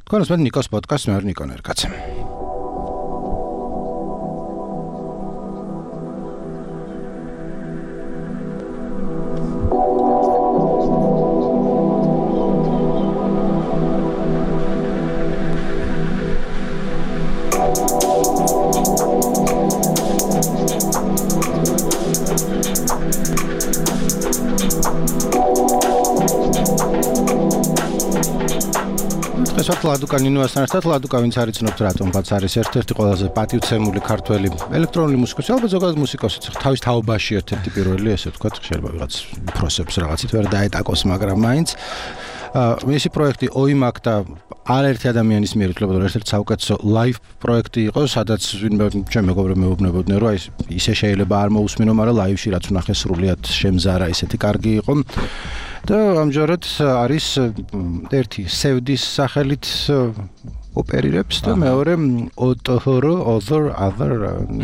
თქვენს მე ნიკოს პოდკასტს მე ვარ ნიკო ნერკაცი. ლადუკან ინუასთან ერთად ლადუკა ვინც არის ცნობთ რატომღაც არის ერთ-ერთი ყველაზე პატივცემული ქართველი ელექტრონული მუსიკოსი, ალბათ ზოგადად მუსიკოსიც თავის თაობაში ერთ-ერთი პირველი, ესე ვთქვათ, შეიძლება ვიღაც პროსებს რაღაცით ვერ დაეტაკოს, მაგრამ მაინც მისი პროექტი ოიმაკ და არაერთი ადამიანის მიერ ითვლებოდა, რომ ერთ-ერთი საუკეთესო ლაივ პროექტი იყო, სადაც ჩემი მეგობრები მეუბნებოდნენ, რომ ისე შეიძლება არ მოусმინო, მაგრამ ლაივში რაც ვნახე სრულიად შემზარა, ისეთი კარგი იყო. და ამჯერად არის ერთი სევდის სახელით ოპერირებს და მეორე other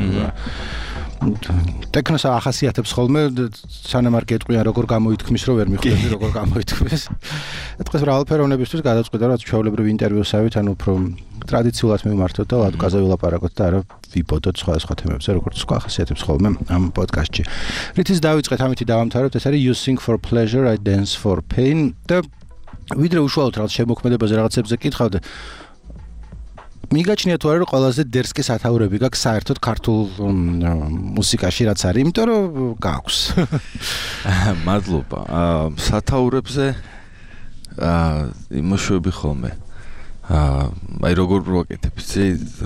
ტექნოს ახასიათებს ხოლმე სანამ არ გეტყვიან როგორ გამოითქმის რომ ვერ მიხვდები როგორ გამოითქმის. დღეს მრავალფეროვნებისთვის გადაწყვიტა რომ ჩვეულებრივ ინტერვიუსავით ანუ უფრო ტრადიციულად მივმართოთ და ლადუკაზე ვილაპარაკოთ და არა ვიპოდოთ სხვადასხვა თემებზე როგორც სხვა ახასიათებს ხოლმე ამ პოდკასტში. რითიც დავიწყეთ ამითი დავამთავრებთ ეს არის You Sing for Pleasure, I Dance for Pain და ვიდრე უშუალოდ რაღაც შემოქმედებაზე რაღაცებზე კითხავდე მიგაჩნია თუ არა რომ ყველაზე დერსკი სათაურები გაქვს საერთოდ ქართულ მუსიკაში რაც არის, იმიტომ რომ გაქვს. მადლობა. სათაურებზე იმოშვები ხოლმე. აი როგორ ვაკეთებ, იცი?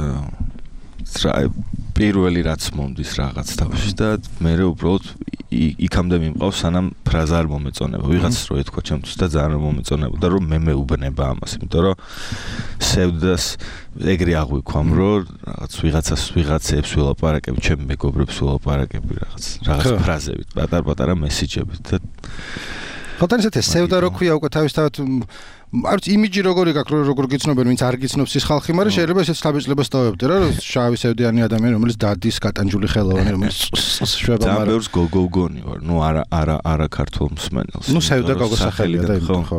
პირველი რაც მომდის რაღაც თავში და მე უბრალოდ იქამდე მიმყავს სანამ ფრაზა არ მომეწონება. ვიღაცას რო ეთქვა ჩემთვის და ძალიან მომეწონებოდა რომ მე მეუბნება ამას, იმიტომ რომ სევდას ეგრე აღვიქვამ რომ რაღაც ვიღაცებს ვილაპარაკებ, ჩემი მეგობრებს ვილაპარაკებ რაღაც ფრაზებით, პატარ-პატარა მესიჯებით და ხოთან ესეთი სევდა რო ქვია უკვე თავისთავად არც იმიჯი როგორი გაქვს როგორ გიცნობენ ვინც არ გიცნობს ის ხალხი, მაგრამ შეიძლება ესეც თავისუფლებას დავებდე რა, რომ შავი სევდიანი ადამიანი რომელიც დადის კატანჯული ხელოვანი რომელიც შვება მაგრამ ძალიან ბევრს გოგოგონი ვარ, ნუ არა ქართულ მსმენელს. ნუ სევდა გოგო სახელია და ხო.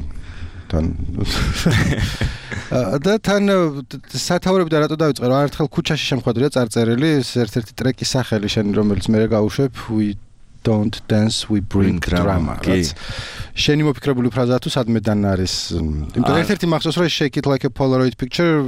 და თან სათაურები და რატო დავიწყე რომ ერთხელ ქუჩაში შემხვედრია წარწერილი ერთ-ერთი ტრეკის სახელი შენ რომელიც მე გავუშვებ we don't dance we bring drama. შენი მოფიქრებული ფრაზა თუ სადმედან არის? იმიტომ ერთ-ერთი მახსოვს რომ shake it like a Polaroid picture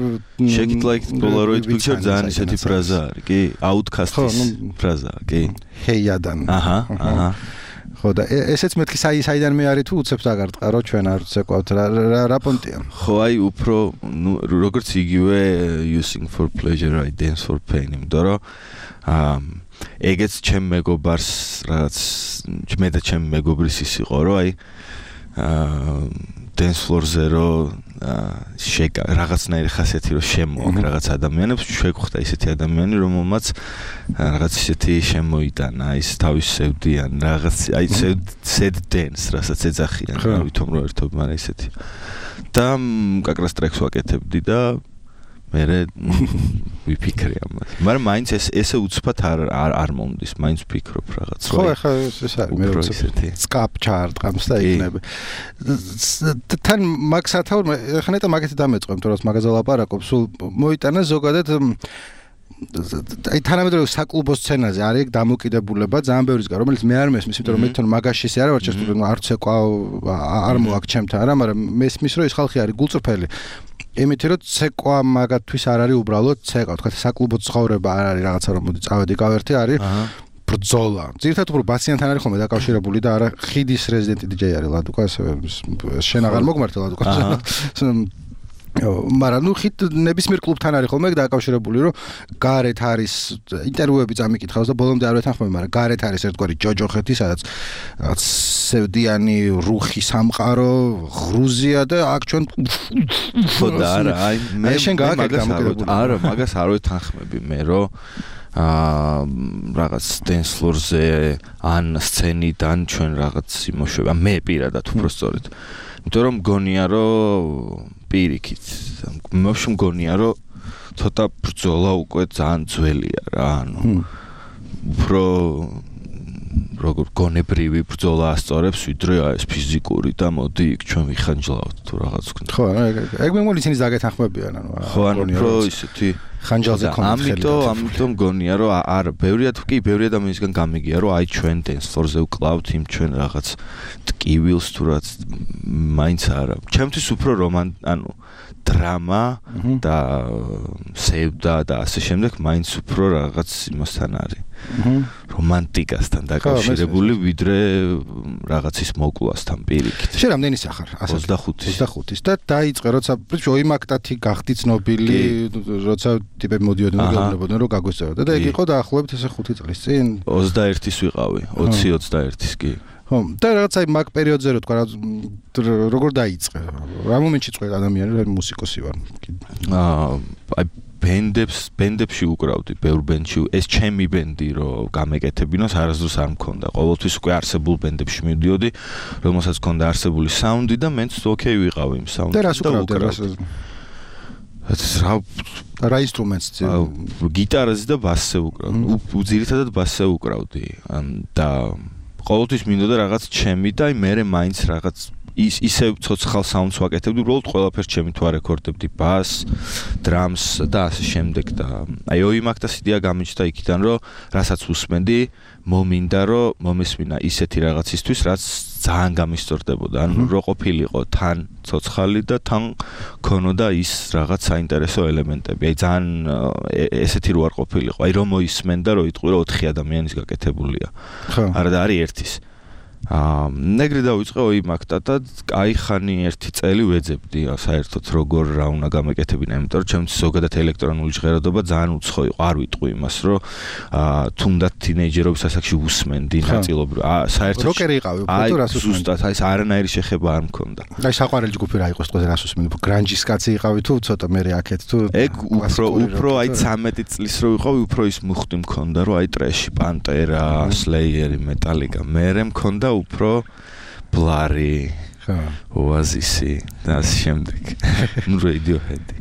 ძალიან ისეთი ფრაზა არის, კი? Outcast-ის ფრაზა, კი? ჰეიადან. აჰა. ხო და ესეც მეთქი საიდან მე არის თუ უცებს აგარტყარო ჩვენ არ ვცეკვავთ რა პონტია. ხო აი უფრო როგორც იგივე You Sing for Pleasure, I Dance for Pain, იმიტომ რომ ეგეც ჩემ მეგობარს რაღაც მე და ჩემ მეგობრის ის იყო რომ აი dance floor-ზე რომ რაღაცნაირი ხასიათი რომ შემოაქვს რაღაც ადამიანებს შეგვხვდა ისეთი ადამიანი რომელმაც რაღაც ისეთი შემოიტანა ის თავის სევდიან რაღაც აი sad dance რასაც ეძახიან ვითომ რომ ერთობ მაგრამ ისეთი და კაკრას ტრეკს ვაკეთებდი და მერე ვიფიქრე ამას. მაგრამ მაინც ესე უცბად არ მომდის, მაინც ვფიქრობ რაღაც. ხო, ახლა ეს არის მე როცეთი. სკაპ ჩაარტყამს და იქნები. თან მაგ სათაურმა ახლა ნეტა მაგეთი დამეწყო, იმიტომ რომ მაგაზე ლაპარაკობ, სულ მოიტანა ზოგადად აი თანამედროვე საკლუბო სცენაზე არის დამოკიდებულება ძალიან ბევრისგან, რომელიც მე არ მესმის, იმიტომ რომ მე თვითონ მაგაში ისე არ ვარ ჩასწრული, არ ცეკვავ, არ მოაქვს ჩემთან რა, მაგრამ მესმის რომ ის ხალხი არის გულწრფელი. იმითი რომ ცეკვა მაგათთვის არ არის უბრალოდ ცეკვა, თქვა საკლუბო ცხოვრება არ არის რაღაცა რომ მოდი წავედი გავერთი არის ბრძოლა. ძირითადად უფრო ბასიანთან არის ხოლმე დაკავშირებული და არა ხიდის რეზიდენტი DJ არის ლადუკა, ესე შენ აღარ მოგმართე ლადუკა. მაგრამ ნუ ხით ნებისმიერ კლუბთან არის ხოლმე დაკავშირებული რომ გარეთ არის ინტერვიუები წამიკითხავს და ბოლომდე არ ვეთანხმები, მაგრამ გარეთ არის ერთგვარი ჯოჯოხეთი, სადაც სევდიანი რუხი სამყარო ღრუზია და აქ ჩვენ ხო და არა აი მე შენ გააკეთე დამოკიდებული არა მაგას არ ვეთანხმები მე რომ რაღაც dance floor-ზე ან სცენიდან ჩვენ რაღაც იმოშვება მე პირადად უფრო სწორედ იმიტომ რომ მგონია რომ პირიქით მგონია რომ ცოტა ბრძოლა უკვე ძალიან ძველია რა ანუ უფრო როგორ გონებრივი ბრძოლა ასწორებს, ვიდრე ეს ფიზიკური და მოდი იქ ჩვენ ვიხანჯლავთ თუ რაღაც ვქნა. ხო, ეგ მე მგონი ისინი ზაგეთანხმებიან, ხო, უფრო ისეთი ხანჯალზე კონდ ხელი. ამიტომ გონია რომ არა, ბევრი ადამიანისგან გამიგია რომ აი ჩვენ dance floor-ზე ვკლავთ იმ ჩვენ რაღაც ტკივილს თუ რაც მაინც არა. ჩემთვის უფრო დრამა და სევდა და ასე შემდეგ მაინც უფრო რაღაც იმასთან არის. რომანტიკასთან დაკავშირებული ვიდრე რაღაცის მოკლასთან პირიქით. შენ რამდენი სახარ? 25-ის და დაიწყე როცა ოიმაქტათი გახდი ცნობილი, როცა ტიპები მოდიოდნენ და გეუბნებოდნენ რომ გაგვესწევდა და ეგ იყო დაახლოებით ესე 5 წლის წინ. 21-ის ვიყავი, 20-21-ის კი. ხო, და რაღაცა მაგ პერიოდზე რო თქვა როგორ დაიწყე? რა მომენტში წყვეტ ადამიანი რომ მუსიკოსი ვარ? აი ბენდებში უკრავდი, ბევრ ბენდში. ეს ჩემი ბენდი რომ გამეკეთებინოს არასდროს არ მქონდა. ყოველთვის უკვე არსებულ ბენდებში მივდიოდი, რომელსაც მქონდა არსებული საუნდი და მეც ოკეი ვიყავი იმ საუნდში. და რას უკრავდი? რა ინსტრუმენტს? გიტარაზე და ბასზე უკრავდი. ძირითადად ბასზე უკრავდი. და ყოველთვის მინდოდა რაღაც ჩემი და მე მაინც რაღაც ისე ცოცხალ საუნდს ვაკეთებდი, უბრალოდ ყველაფერს ჩემი თუ არეკორდებდი, ბას, დრამს და ასე შემდეგ და აი ოიმაქტას იდეა გამიჩნდა იქიდან, რომ რასაც უსმენდი, მომინდა რომ მომესმინა ისეთი რაღაცისთვის, რაც ძალიან გამისწორდებოდა, ანუ რო ყოფილიყო თან ცოცხალი და თან ქონოდა ის რაღაც საინტერესო ელემენტები. აი ძალიან ესეთი რო არ ყოფილიყო, აი რომ მოისმენდა, რომ იტყვი რომ 4 ადამიანის გაკეთებულია. არა და არის ერთის. ნეგრი დავიწყე ოიმაქტა და აი ხანი ერთი წელი ვეძებდი საერთოდ როგორ რა უნდა გამეკეთებინა, იმიტომ რომ ჩემთვის ზოგადად ელექტრონული ჟღერადობა ძალიან უცხო იყო, არ ვიტყვი იმას, რომ თუნდაც თინეიჯერობის ასაკში უსმენდი ნაწილობრივ. საერთოდ როკერი იყავი, უფრო რას უსმენდი? ზუსტად, აი ეს არანაირი შეხება არ მქონდა. აი საყვარელი ჯგუფი რა იყო ეს რას უსმენდი? გრანჯის კაცი იყავი თუ ცოტა მე აქეთ თუ ეგ უფრო აი 13 წლის რო ვიყავი, უფრო ის მუხტი მქონდა, რომ აი ტრეში, პანტერა, სლეიერი, მეტალიკა, მერე მქონდა უფრო ბლარი, ოაზისი და ამ შემდეგ. ნუ Radiohead-ი.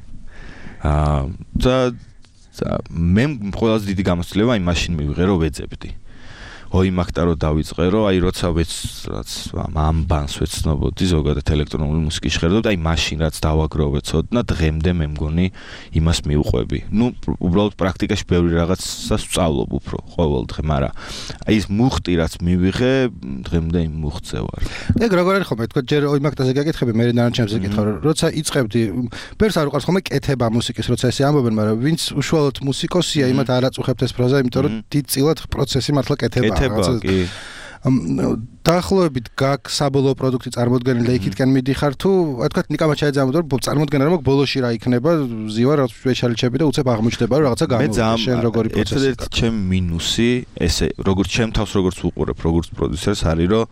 და მე ყველაზე დიდი გამოცდილება აი მაშინ მივიღე რომ ვეძებდი. ოიმაქტა რო დავიწყე რომ აი როცა რაც ამბანს ვეცნობოდი ზოგადად ელექტრონული მუსიკის ჟღერადობა, აი მაშინ რაც დავაგროვე ცოდნა, დღემდე მე მგონი იმას მივყვები. ნუ უბრალოდ პრაქტიკაში ბევრი რაღაცას ვწავლობ უფრო ყოველდღე, მაგრამ აი ეს მუხტი რაც მივიღე, დღემდე იმ მუხტზე ვარ. ეგ როგორ არის ხომ? თქვა ჯერ ოიმაქტაზე გაკითხები, მე დანარჩენებზე კითხავ, როცა იწყებდი, ბევრს არ უყარს ხომ კეთება მუსიკის, როცა ესე ამბობენ, მაგრამ ვინც უშუალოდ მუსიკოსია, იმათ არ აწუხებთ ეს პროზა, იმიტომ რომ დიდწილად პროცესი მართლა კეთება. კი. დაახლოებით გაქვს საბოლოო პროდუქტი წარმოდგენილი და იქითკენ მიდიხარ თუ თქვა ნიკამა ჩაეძამოთ რომ წარმოდგენა რომ ბოლოში რა იქნება ზივა რაც შეჩალიჩები და უცებ აღმოჩნდება რომ რაღაცა გამოვიდა შენ როგორი პროცესი. ერთ-ერთი ჩემი მინუსი ესე როგორც ჩემ თავს როგორც ვუყურებ როგორც პროდიუსერს არის რომ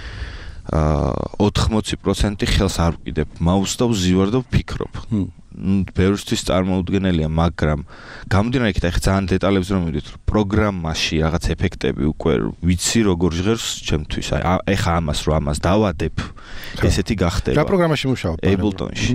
80% ხელს არ ვკიდებ მაუს და ვზივარ და ვფიქრობ. ბევრისთვის წარმოუდგენელია, მაგრამ გამომდინარე იქით, ახლა ძალიან დეტალებზე რომ მივიდეთ, პროგრამაში რაღაც ეფექტები უკვე ვიცი როგორ ჟღერს ჩემთვის. აი ხა ამას რომ ამას დავადებ, ესეთი გახდება. რა პროგრამაში მუშაობ? Ableton-ში.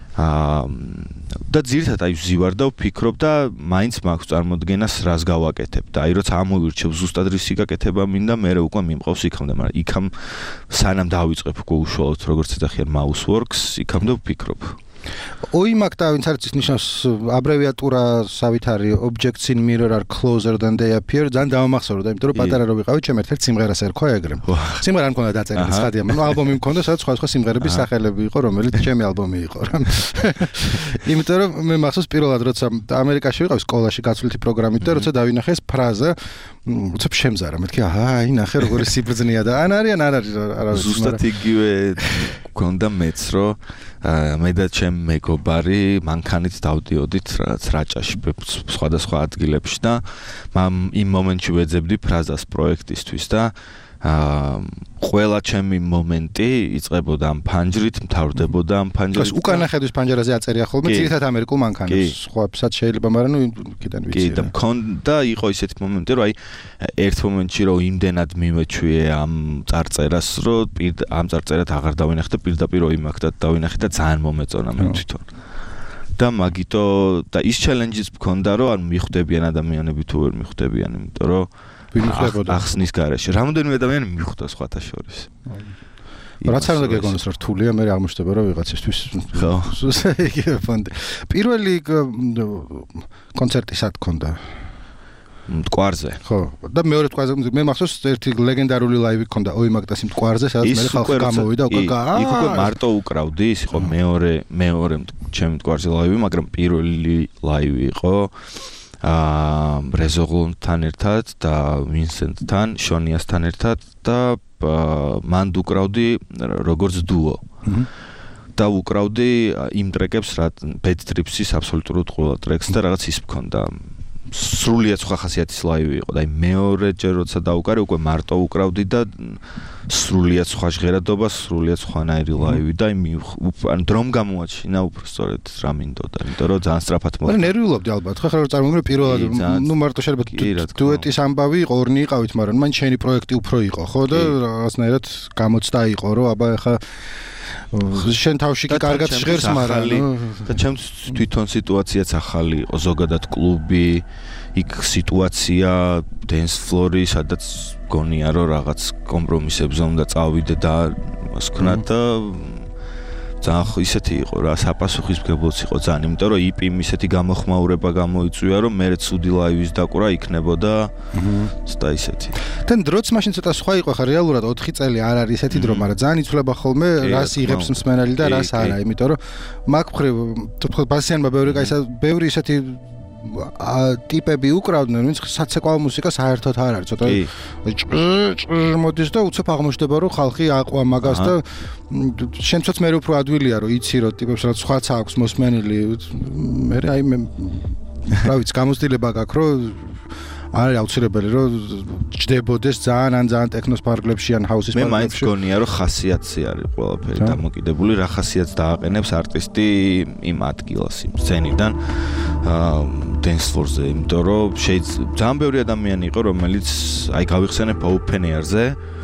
და ძირითადად აი ვზივარ და ვფიქრობ და მაინც მაქვს წარმოდგენას რას გავაკეთებ და აი როცა ამოვირჩევ ზუსტად რისი გაკეთება მინდა, მე უკვე მიმყავს იქამდე, მაგრამ იქამ სანამ დავიწყებ უკვე უშუალოდ როგორც ეძახიან MouseWorks, იქამდე ვფიქრობ. ოიმაქტა ვინც არის ნიშნავს აბრევიატურასავით არის objects in mirror are closer than they appear. ძალიან დავამახსოვრდა, იმიტომ რომ პატარა რო ვიყავი, ჩემ ერთ-ერთ სიმღერას ერქვა ეგრე. სიმღერა არ მქონდა დაწერილი ცხადია, მაგრამ ალბომი მქონდა, სადაც სხვა სიმღერების სახელები იყო, რომელიც ჩემი ალბომი იყო რა. იმიტომ რომ მე მახსოვს პირველად როცა ამერიკაში ვიყავი სკოლაში გაცვლითი პროგრამით და როცა დავინახე ეს ფრაზა, უცებ შემზარა, მეთქი, აი ნახე როგორი სიბრძნეა და არ არის ზუსტად იგივე მქონდა მეც რომ მე და ჩემ მეგობარი მანქანით დავდიოდით რაღაც რაჭაში სხვადასხვა ადგილებში და იმ მომენტში ვეძებდი ფრაზას პროექტისთვის და ყველა ჩემი მომენტი იწყებოდა ამ ფანჯრით, მთავრდებოდა ამ ფანჯრით. უკანა ხედვის ფანჯრაზე აწერია ხოლმე ძირითადად ამერიკულ მანქანებს. სხვაებსაც შეიძლება, მაგრამ ნუ კიდენ ვიცი. კი, და მქონდა იყო ისეთი მომენტი, რომ აი ერთ მომენტში რომ იმდენად მიმეჩვიე ამ წარწერას, რომ ამ წარწერად აღარ დავინახე და პირდაპირ ოიმაქტად დავინახე და ძალიან მომეწონა მე თვითონ. და მაგიტო და ის ჩელენჯიც მქონდა, რომ არ მიხვდებიან ადამიანები თუ ვერ მიხვდებიან, იმიტომ რომ ვინ იხლებოდა ახსნის გარეშე რამოდენიმე ადამიანი მიხვდა სხვათა შორის რაც არ უნდა გეგონოს რომ რთულია მე აღმოჩნდება რომ ვიღაცისთვის ხო იგივე ფონდი პირველი კონცერტი სად გქონდა მტკვარზე ხო და მეორე მტკვარზე მე მახსოვს ერთი ლეგენდარული ლაივი გქონდა ოი მაგდასი მტკვარზე სადაც მე ხალხი გამოვიდა უკვე იქ უკვე მარტო უკრავდი ის იყო მეორე ჩემი მტკვარზე ლაივი მაგრამ პირველი ლაივი იყო რეზოღლუნთან ერთად და ვინსენტთან შონიასთან ერთად და მან უკრავდი როგორც დუო და უკრავდი იმ ტრეკებს რა Bad Trips-ის აბსოლუტურად ყველა ტრეკს და რაღაც ის მქონდა სრულიად სხვა ხასიათის ლაივი იყო და მეორე ჯერ როცა დაუკარე უკვე მარტო უკრავდი და სრულიად სხვა ჟღერადობა, სრულიად სხვანაირი ლაივი და ან დრომ გამოაჩინა უფრო სწორედ რა მინდოდა, იმიტომ რომ ძალიან სწრაფად მოხდა. მაგრამ ნერვიულობდი ალბათ, ხო ხარ წარმოგიდგენთ პირველად ნუ მარტო შეიძლება დუეტის ამბავი იყო, ორნი იყავით, მაგრამ მან შენი პროექტი უფრო იყო, ხო და რაღაცნაირად გამოცდა იყო, რომ აბა ეხა შენ თავში კი კარგად ჟღერს, მაგრამ და ჩემს თვითონ სიტუაციაც ახალი იყო, ზოგადად კლუბი, იქ სიტუაცია, dance floor-ი, სადაც გონია რომ რაღაც კომპრომისებზე უნდა წავიდე და მას ქნა და ძალიან ისეთი იყო რა, საპასუხისმგებლოც იყო ძალიან, იმიტომ რომ იპიმ ისეთი გამოხმაურება გამოიწვია, რომ მე ცუდი ლაივის დაკვრა იქნებოდა და ისეთი. და დროც მაშინ ცოტა სხვა იყო ხა რეალურად 4 წელი არ არის ესეთი დრო, მაგრამ ძალიან იცვლება ხოლმე რას იღებს მსმენელი და რას არა, იმიტომ რომ მაგ მხრივ ბასიანმა ბევრი ისეთი ტიპები უკრავდნენ, ვინც საცეკვაო მუსიკა საერთოდ არ არის, ცოტა მოდის და უცებ აღმოჩნდება, რომ ხალხი აყვა მაგას და შენცოც მე უფრო ადვილია, რომ იცი რომ ტიპებს რაც სხვაც აქვს მოსმენილი, მე აი მე რა ვიცი, გამოცდილება გაქვს, რომ არის აუცილებელი რომ ჯდებოდეს ძალიან ტექნოს პარკლებში ან ჰაუსის პარკლებში. მე მაინც გონია რომ ხასიათზე არის ყველაფერი დამოკიდებული, რა ხასიათს დააყენებს არტისტი იმ ადგილას, იმ სცენიდან dance floor-ზე, იმიტომ რომ შეიძლება ძალიან ბევრი ადამიანი იყო, რომელიც აი გავიხსენებ open air-ზე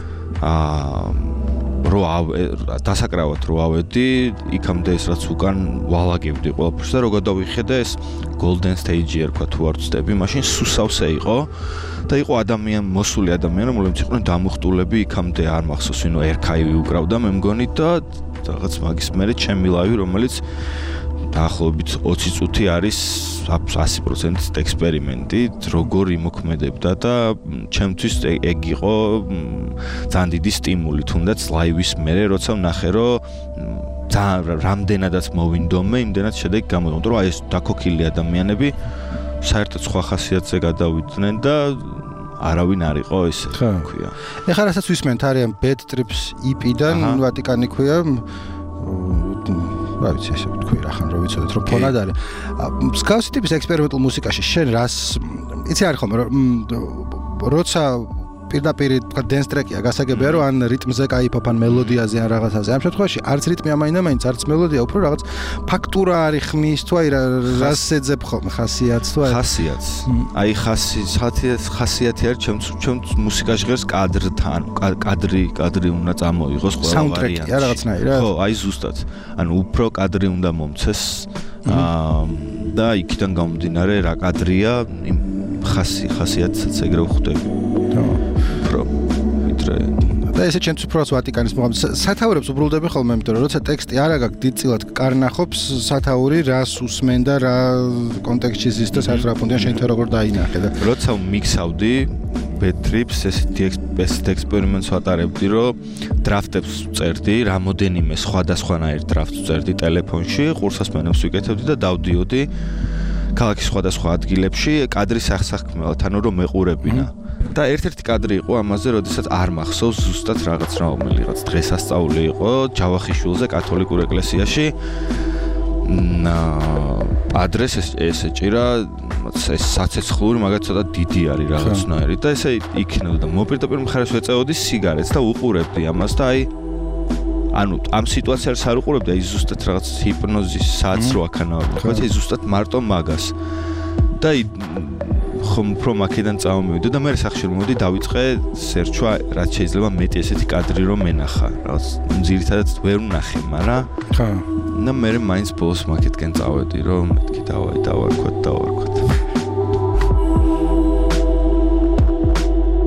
დასაკრავად რო ავედი, იქამდე ეს რაც უკან ვალაგებდი ყველაფერს და რო გადავიხედე ეს golden stage-ი ერქვა თუ არ ვცდები, მაშინ სუსავსე იყო და იყო მოსული ადამიანი, რომლებიც იყვნენ დამუხტულები, იქამდე არ მახსოვს ვინო ერქაივი უკრავდა მე მგონი და რაღაც მაგის მერე ჩემი ლაივი, რომელიც დაახლოებით 20 წუთი არის 100% ექსპერიმენტი, როგორ იმოქმედებდა და ჩემთვის ეგ იყო ძალიან დიდი სტიმული, თუნდაც ლაივის მერე, როცა ვნახე, რომ ძალიან რამდენადაც მოვინდომე, იმდენად შედეგი გამოვიდა, რომ აი ეს დაქოქილი ადამიანები საერთოდ სხვა ხასიათზე გადავიდნენ და არავინ არ იყო ესე ქვია. ეხლა რასაც ვისმენთ არიან Bad Trips EP-დან ვატიკანი ქვია რა ვიცი ესე ვთქვი რახან რომ ვიცოდეთ რომ ფონად არის. მსგავსი ტიპის ექსპერიმენტულ მუსიკაში შენ რას იცი არის ხოლმე როცა პირდაპირ თქვა dance track-ია გასაგებია რომ ან რიტმზე кайფობ ან მელოდიაზე ან რაღაცაზე. ამ შემთხვევაში არც რიტმი ამაინდა-მაინც არც მელოდია, უფრო რაღაც ფაქტურა არის ხმის თუ აი რას ეძებ ხოლმე ხასიათს თუ აი ხასიათს. აი ხასიათი არის ჩემს მუსიკაში ღერს კადრთან, კადრი უნდა წამოიღოს ყველა ვარიანტი. საუნდტრეკია რაღაცნაირად. ხო, აი ზუსტად. ანუ უფრო კადრი უნდა მომცეს და იქიდან გამომდინარე რა კადრია, იმ ხასიათსაც ეგრე ვხვდები. და ესე ჩემს უბრალოდ ვატიკანის სათაურებს უბრალდები ხოლმე, იმიტომ რომ როცა ტექსტი არ აქვს დიდწილად კარნახობს სათაური რას უსმენ და რა კონტექსტში ზის და საერთოდ რა ფონდია შენ თო როგორ დაინახე და როცა მიქსავდი Bad Trips ესეთ ექსპერიმენტს ვატარებდი, რომ დრაფტებს ვწერდი, რამოდენიმე სხვადასხვანაირ დრაფტს ვწერდი ტელეფონში, ყურსასმენებს ვიკეთებდი და დავდიოდი ქალაქის სხვადასხვა ადგილებში კადრის ახსახმელად, ანუ რომ მეყურებინა. და ერთ-ერთი კადრი იყო ამაზე, როდესაც არ მახსოვს ზუსტად რაღაც დღესასწაული იყო ჯავახიშვილზე კათოლიკურ ეკლესიაში. ადრეს ეს ეჭირა, ეს საცეცხლური, მაგათ ცოტა დიდი არის რაღაცნაირი და ესე იქნებოდა და მოპირდაპირ მხარეს ვეწეოდი სიგარეტს და უყურებდი ამას და აი ანუ ამ სიტუაციას არ უყურებდი, აი ზუსტად რაღაც ჰიპნოზის საათს რო აქანავებდი, ხო, აი ზუსტად მარტო მაგას. და ხომ უფრო მაქედან წავმივიდო და მე სახში მოვიდი დავიწყე სერჩვა, რაც შეიძლება მეტი ესეთი კადრი რომ მენახა. რაღაც ძირითადად ვერ ვნახე, მაგრამ ხა. და მე მაინც ბოლოს მაქედკენ წავედი, რომ მეთქი დავარქვათ.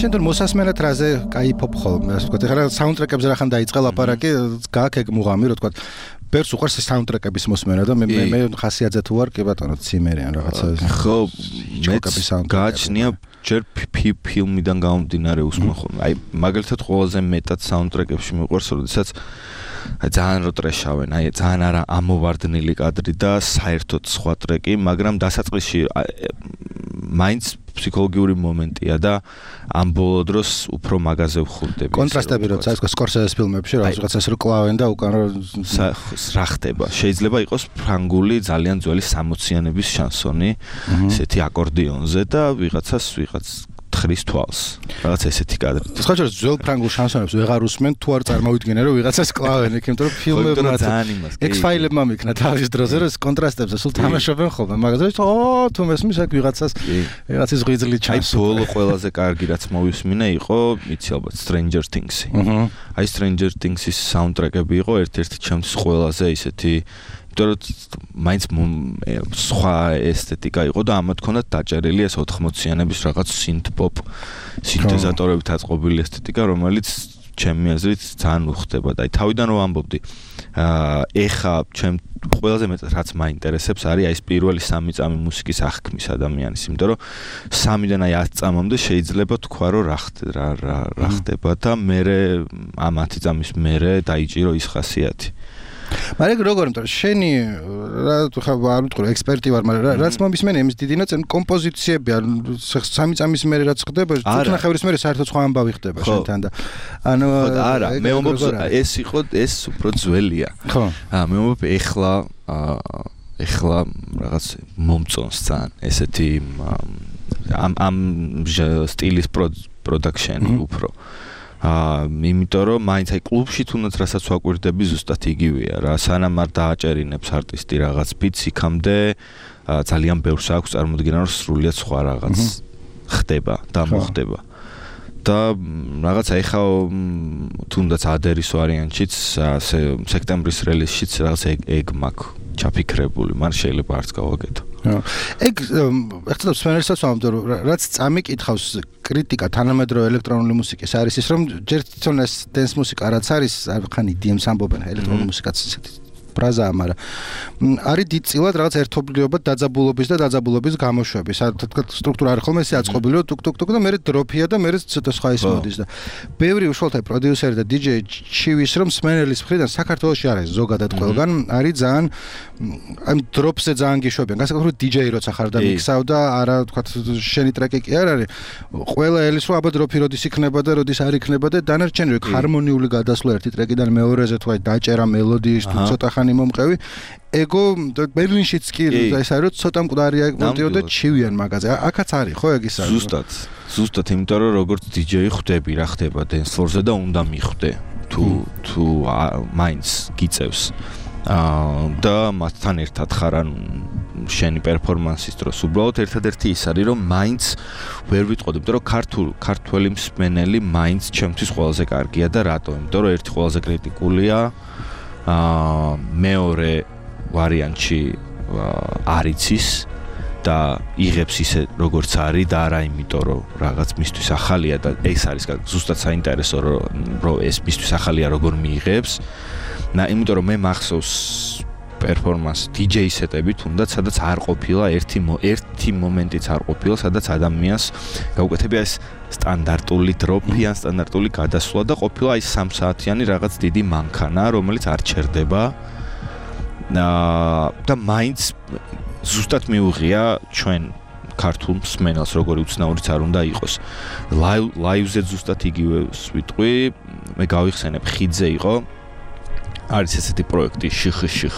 შენ თუ მოსასმენად რაზე кайფობ ხოლმე, ასე ვთქვათ. ეხლა საუნდტრეკებზე რახან დაიწყე ლაპარაკი, გააქ ეგ მუღამი, რო ვთქვათ. ბერს უყარს საუნდტრეკების მოსმენა და მე ხასიათზე თუ არ, კი ბატონო, ციმერიან რაღაცა. ხო, მე გააჩნია ჯერ ფილმიდან გამომდინარე უსმენ ხოლმე. აი, მაგალითად ყველაზე მეტად საუნდტრეკებში მიყვარს, როდესაც ძალიან რო ტრეშავენ, აი ძალიან არა ამოვარდნილი კადრი და საერთოდ სხვა ტრეკი, მაგრამ დასაწყისში მაინც ფსიქოლოგიური მომენტია და ამ ბოლო დროს უფრო მაგაზე ვხურდები. კონტრასტები როცა ის სკორსეზეს ფილმებში რაღაცას რო კლავენ და უკან რა ხდება. შეიძლება იყოს ფრანგული ძალიან ძველი 60-იანების შანსონი, ესეთი აკორდეონზე და ვიღაც ხრის თვალს. რაღაც ესეთი კადრი. სხვა ძველ ფრანგულ შანსონებს ვეღარ უსმენ თუ არ წარმოვიდგინე რომ ვიღაცას კლავენ იქ, იმიტომ რომ ფილმებმა X-Files-მა მიქნა თავის დროზე რომ კონტრასტებზე სულ თამაშობენ ხოლმე, მაგაზე თუ მესმის აქ ვიღაცის ღვიძლი ჩანს. აი ბოლო ყველაზე კარგი რაც მოვისმინე იყო, იცი ალბათ Stranger Things-ი. აი Stranger Things-ის საუნდტრეკები იყო ერთ-ერთი ჩემთვის ყველაზე ისეთი იმიტომ მაინც სხვა ესთეტიკა იყო და ამათ ქონდათ დაჭერილი ეს 80-იანების რაღაც synth-pop სინთეზატორებით აწყობილი ესთეტიკა, რომელიც ჩემი აზრით ძალიან უხდება და აი თავიდან რომ ამბობდი, ეხა ჩემ ყველაზე მეტად რაც მაინტერესებს არის აი ეს პირველი 3 წამი მუსიკის აღქმის ადამიანის, იმიტომ რომ 3-დან აი 10 წამამდე შეიძლება თქვა რომ რა ხდება და მერე ამ 10 წამის მერე დაიჭირო ის ხასიათი. მაგრამ როგორ იმიტომ შენი რა ხა არ ვიტყვი ექსპერტი ვარ, მაგრამ რაც მომისმენია იმის დიდი ნაწილი კომპოზიციები ან 3 წამის მერე რაც ხდება, თვითნახევრის მერე საერთოდ სხვა ამბავი ხდება შენთან და ანუ არა, მე ვამბობ ეს იყო ეს უფრო ძველია. ხო. მე ვამბობ ეხლა რაღაც მომწონს ძალიან ესეთი ამ სტილის პროდაქშენი უფრო. იმიტომ რომ მაინც აი კლუბში თუნდაც რასაც ვაკვირდები ზუსტად იგივეა რა, სანამ არ დააჭერინებს არტისტი რაღაც ბიტს, იქამდე ძალიან ბევრს აქვს წარმოდგენა რომ სრულიად სხვა რაღაც ხდება და მოხდება. და რაღაცა ეხა თუნდაც ადერის ვარიანტშიც, ასე სექტემბრის რელიზშიც რაღაც ეგ მაქვს ჩაფიქრებული, მაგრამ შეიძლება არც გავაკეთო. ეგ ახლა სპენერსაც ვამბობ რომ რაც წამიკითხავს კრიტიკა თანამედროვე ელექტრონული მუსიკის არის ის რომ ჯერ თვითონ ეს დენს მუსიკა რაც არის ხან EDM-ს ამბობენ ელექტრონული მუსიკაც ისეთი ფრაზაა, მაგრამ არის დიდწილად რაღაც ერთობლიობა დაძაბულობის გამოშვების. თქვა სტრუქტურა არის ხოლმე ესე აწყობილი რომ ტუკ-ტუკ და მერე დროფია და მერე ცოტა სხვა ის მოდის და ბევრი უშუალოდ პროდიუსერი და DJ ჩივის რომ სმენელის მხრიდან საქართველოში არის ზოგადად ყველგან არის ძალიან ამ დროპზე ძალიან გიშვებიან. განსაკუთრებით DJ როცა ხარ და მიქსავ და არა თქვა შენი ტრეკი კი არ არის. ყველა ელის რომ აბა დროფი როდის იქნება და როდის არ იქნება და დანარჩენი ჰარმონიული გადასვლა ერთი ტრეკიდან მეორეზე თუ აი დაჭერა მელოდიის თუ ცოტა მომყევი ეგო ბერლინშიც კი ეს არის რომ ცოტა მკვდარია მონტიო და ჩივიან მაგაზე. აქაც არის ხო ეგ ის არის. ზუსტად იმიტომ რომ როგორც DJ ხვდები რა ხდება დენსფლორზე და უნდა მიხვდე თუ მაინც გიწევს და მასთან ერთად ხარ ან შენი პერფორმანსის დროს უბრალოდ ერთადერთი ის არის რომ მაინც ვერ ვიტყოდი, იმიტომ რომ ქართველი მსმენელი მაინც ჩემთვის ყველაზე კარგია და რატო? იმიტომ რომ ერთი ყველაზე კრიტიკულია მეორე ვარიანტში არიცის და იღებს ისე როგორც არის და არა იმიტომ რომ რაღაც მისთვის ახალია და ეს არის ზუსტად საინტერესო რომ ეს მისთვის ახალია როგორ მიიღებს. იმიტომ რომ მე მახსოვს პერფორმანს DJ სეტები თუნდაც სადაც არ ყოფილა ერთი მომენტიც არ ყოფილა სადაც ადამიანს გაუკეთებია ეს სტანდარტული დროპი ან სტანდარტული გადასვლა და ყოფილა აი 3 საათიანი რაღაც დიდი მანქანა რომელიც არ ჩერდება და მაინც ზუსტად მიუღია ჩვენ ქართულ მსმენელს როგორი უცნაურიც არ უნდა იყოს. ლაივზე ზუსტად იგივე ვიტყვი, მე გავიხსენებ ხიძე იყო არის ესეთი პროექტი შიხ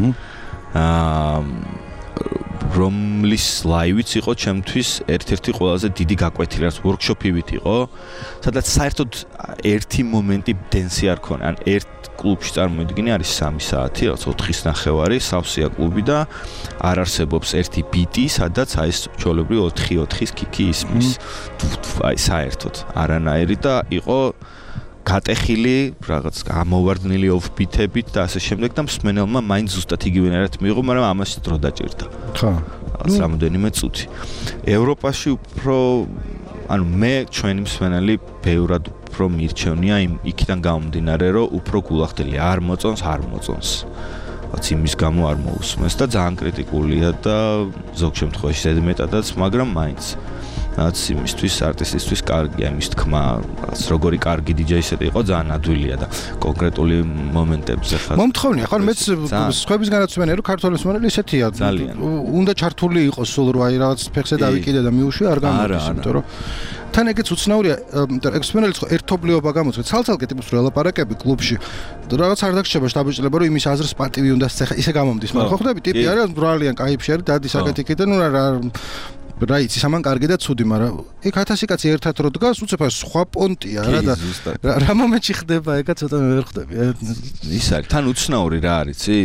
რომლის ლაივიც იყო ჩემთვის ერთ-ერთი ყველაზე დიდი გაკვეთილი, რაც ვორქშოპივით იყო, სადაც საერთოდ ერთი მომენტი დენსი არ ქონა. ან ერთ კლუბში წარმოიდგინე არის 3 საათი, რაღაც 4-ის ნახევარი, სავსეა კლუბი და არ არსებობს ერთი ბიტი, სადაც აი ეს ჩოლებრივ 4-4-ის კიკი ისმის. აი საერთოდ არანაირი და იყო გატეხილი რაღაც გამოვარდნილი ოფბიტებით და ასე შემდეგ და მსმენელმა მაინც ზუსტად იგივენერად მიიღო, მაგრამ ამას დრო დაჭირდა. ხო. რამოდენიმე წუთი. ევროპაში უფრო ანუ მე ჩვენი მსმენელი ბევრად უფრო მირჩევნია იქიდან გამომდინარე, რომ უფრო გულახდელი არ მოწონს. რაც იმის გამო არ მოусმენს და ძალიან კრიტიკულია და ზოგ შემთხვევაში ზედმეტადაც, მაგრამ მაინც რაც იმისთვის არტისტისთვის კარგია იმის თქმა, რაც როგორი კარგი DJ-ისეთი იყო ძალიან ადვილია და კონკრეტული მომენტებზე ხარ. მომთხოვნია, ხო, მეც სხვებისგანაც ვენე რომ ქართული მსმენელი ისეთია. უნდა ჩართული იყოს სულ რომ აი რაღაც ფეხზე დავიკიდე და მიუშვი არ გამოდის, იმიტომ რომ თან ეგეც უცნაურია, ექსპერიმენტი ხო ერთობლიობა გამოწვე. ცალ-ცალკე ტიპის ლაპარაკები კლუბში რაღაც არ დაგჭირება შტაბიჭრება, რომ იმის აზრს პატივი უნდა ისე გამომდის, მაგრამ ხო ხვდები ტიპი არის ბრალიან კაიფში არის დადის აკეთიკიდან, ნუ რა იცი, სამან კარგი და ცუდი, მაგრამ იქ 1000 კაცი ერთად რო დგას, უცებ სხვა პონტია რა და რა მომენტში ხდება ეგა ცოტა მე ვერ ხვდები. ის არის, თან უცნაური რა არის, იცი?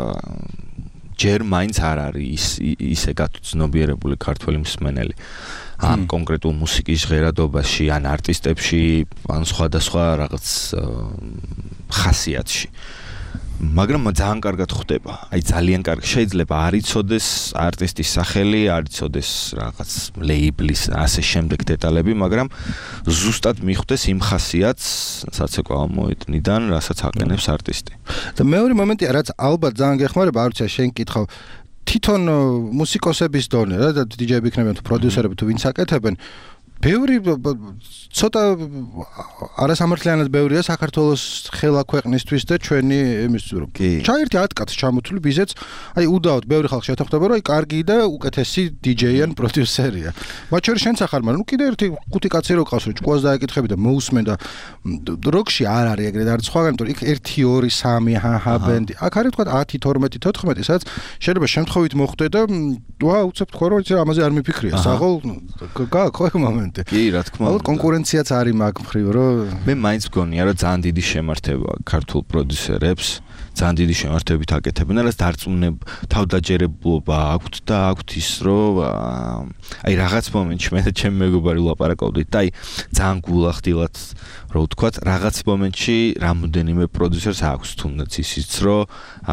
ჯერ მაინც არ არის ისე გაცნობიერებული ქართველი მსმენელი. ან კონკრეტულ მუსიკის ჟღერადობაში, ან არტისტებში, ან სხვადასხვა რაღაც ხასიათში. მაგრამ ძალიან კარგად ხდება. აი ძალიან კარგი. შეიძლება არ იცოდეს არტისტის სახელი, არ იცოდეს რაღაც ლეიბლის ასე შემდეგ დეტალები, მაგრამ ზუსტად მიხვდეს იმ ხასიათს საცეკვაო მოედნიდან, რასაც აყენებს არტისტი. და მეორე მომენტია, რაც ალბათ ძალიან გეხმარება, არ ვიცი, შენ კითხავ თვითონ მუსიკოსების დონე რა და DJ-ები იქნებიან თუ პროდიუსერები თუ ვინც აკეთებენ ბევრი ცოტა არასამართლიანად ბევრია საქართველოს ხელა ქვეყნისთვის და ჩვენი იმის რომ ჩაერთი 10 კაცს ჩამოთვლი ბიზეც აი უდაოდ ბევრი ხალხი შეთანხმდება რომ აი კარგი და უკეთესი DJ-ან პროდიუსერია მათ შორის შენც ახარ მაგრამ ნუ კიდე ერთი 5 კაცი რო ყავს რომ ჭკუას დაეკითხები და მოусმენ და როკში არ არის ეგრეთ არის სხვაგან იმიტომ იქ 1 2 3 ჰაჰა ბენდი აქ არის თქვა 10 12 14 სადაც შეიძლება შემთხვევით მოხვდე და ვა უცებ თქვა რომ ამაზე არ მიფიქრია საღოლ გაკო მომენტი კი რა თქმა უნდა კონკურენციაც არის მაგ მხრივ რომ მე მაინც მგონია რომ ძალიან დიდი შემართება ქართულ პროდიუსერებს ძალიან დიდი შემართებით აკეთებენ და დარწმუნებ თავდაჯერებულობა აქვთ და აქვთ ის რომ აი რაღაც მომენტში მე და ჩემი მეგობარი ვლაპარაკობდით და აი ძალიან გულახდილად რო ვთქვათ რაღაც მომენტში რამოდენიმე პროდიუსერს აქვს თუნდაც ისიც რომ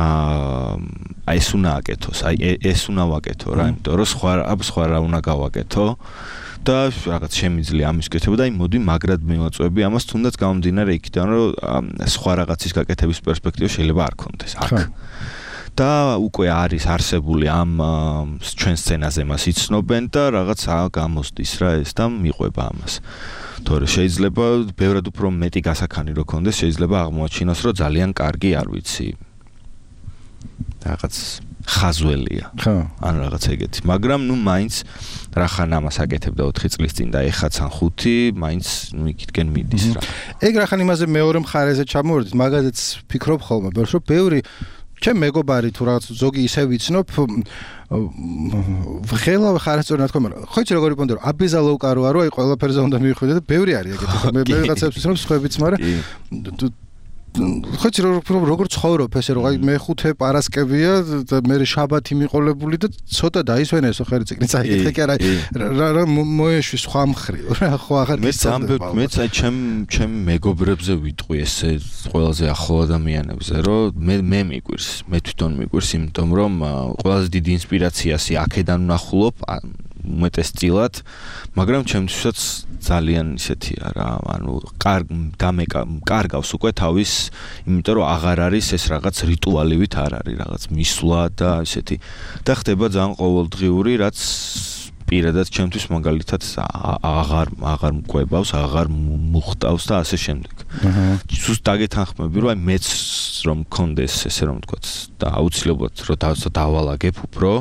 აი ეს უნდა აკეთოს აი ეს უნდა ვაკეთო რა იმიტომ რომ სხვა რა უნდა გავაკეთო და რაღაც შემიძლია ამის კეთება და აი მოდი მაგრად მივაწვევი ამას თუნდაც გამომდინარე იქიდან რომ სხვა რაღაცის გაკეთების პერსპექტივა შეიძლება არ ქონდეს აქ და უკვე არის არსებული ამ ჩვენ სცენაზე მას იცნობენ და რაღაც გამოსდის რა ეს და მიყვება ამას თორე შეიძლება ბევრად უფრო მეტი გასაქანი რო ქონდეს შეიძლება აღმოაჩინოს რომ ძალიან კარგი არ ვიცი რაღაც ხაზველია. ხო. ან რაღაც ეგეთი. მაგრამ ნუ მაინც რახან ამას აკეთებდა 4 წლის წინ და ეხაც ან 5, მაინც ნუ იქითკენ მიდის რა. ეგ რახან იმაზე მეორე მხარეზე ჩამოვიდეთ, მაგაზეც ფიქრობ ხოლმე, რომ ბევრი ჩემ მეგობარი თუ რაღაც ზოგი ისე ვიცნობ ხელა ხარასწორ რა თქმა უნდა. ხო იცი როგორი პონტი რომ აბეზა ლოუკარო არო აი ყველაფერზე უნდა მივხვიდე და ბევრი არის ეგეთი. მე რაღაცებს ვიცნობ სხვებიც, მაგრამ ხოჭი როგორ ცხოვრობ ესე რომ აი მე 5 პარასკევია და მე შაბათი მიყოლებული და ცოტა დაისვენა ესო ხერი წიგნიც აიკითხე კი არა რა მოეშვი სხვა მხრივ რა ხო აღარ გისწავლებ მეც აი ჩემ მეგობრებზე ვიტყვი ესე ყველაზე ახლო ადამიანებზე რომ მე მიგვირს მე თვითონ მიგვირს იმიტომ რომ ყველაზე დიდი ინსპირაციასი აქედან ვნახულობ უმეტესწილად მაგრამ ჩემთვისაც ძალიან ისეთია რა ანუ კარგავს უკვე თავის იმიტომ რომ აღარ არის ეს რაღაც რიტუალებით არ არის რაღაც მისვლა და ისეთი და ხდება ძალიან ყოველდღიური რაც პირადად ჩემთვის მაგალითად აღარ მკვებავს აღარ მუხტავს და ასე შემდეგ ზუსტ დაგეთანხმები რომ აი მეც რომ მქონდეს ესე რომ ვთქვათ და აუცილებლად რომ დავალაგებ უფრო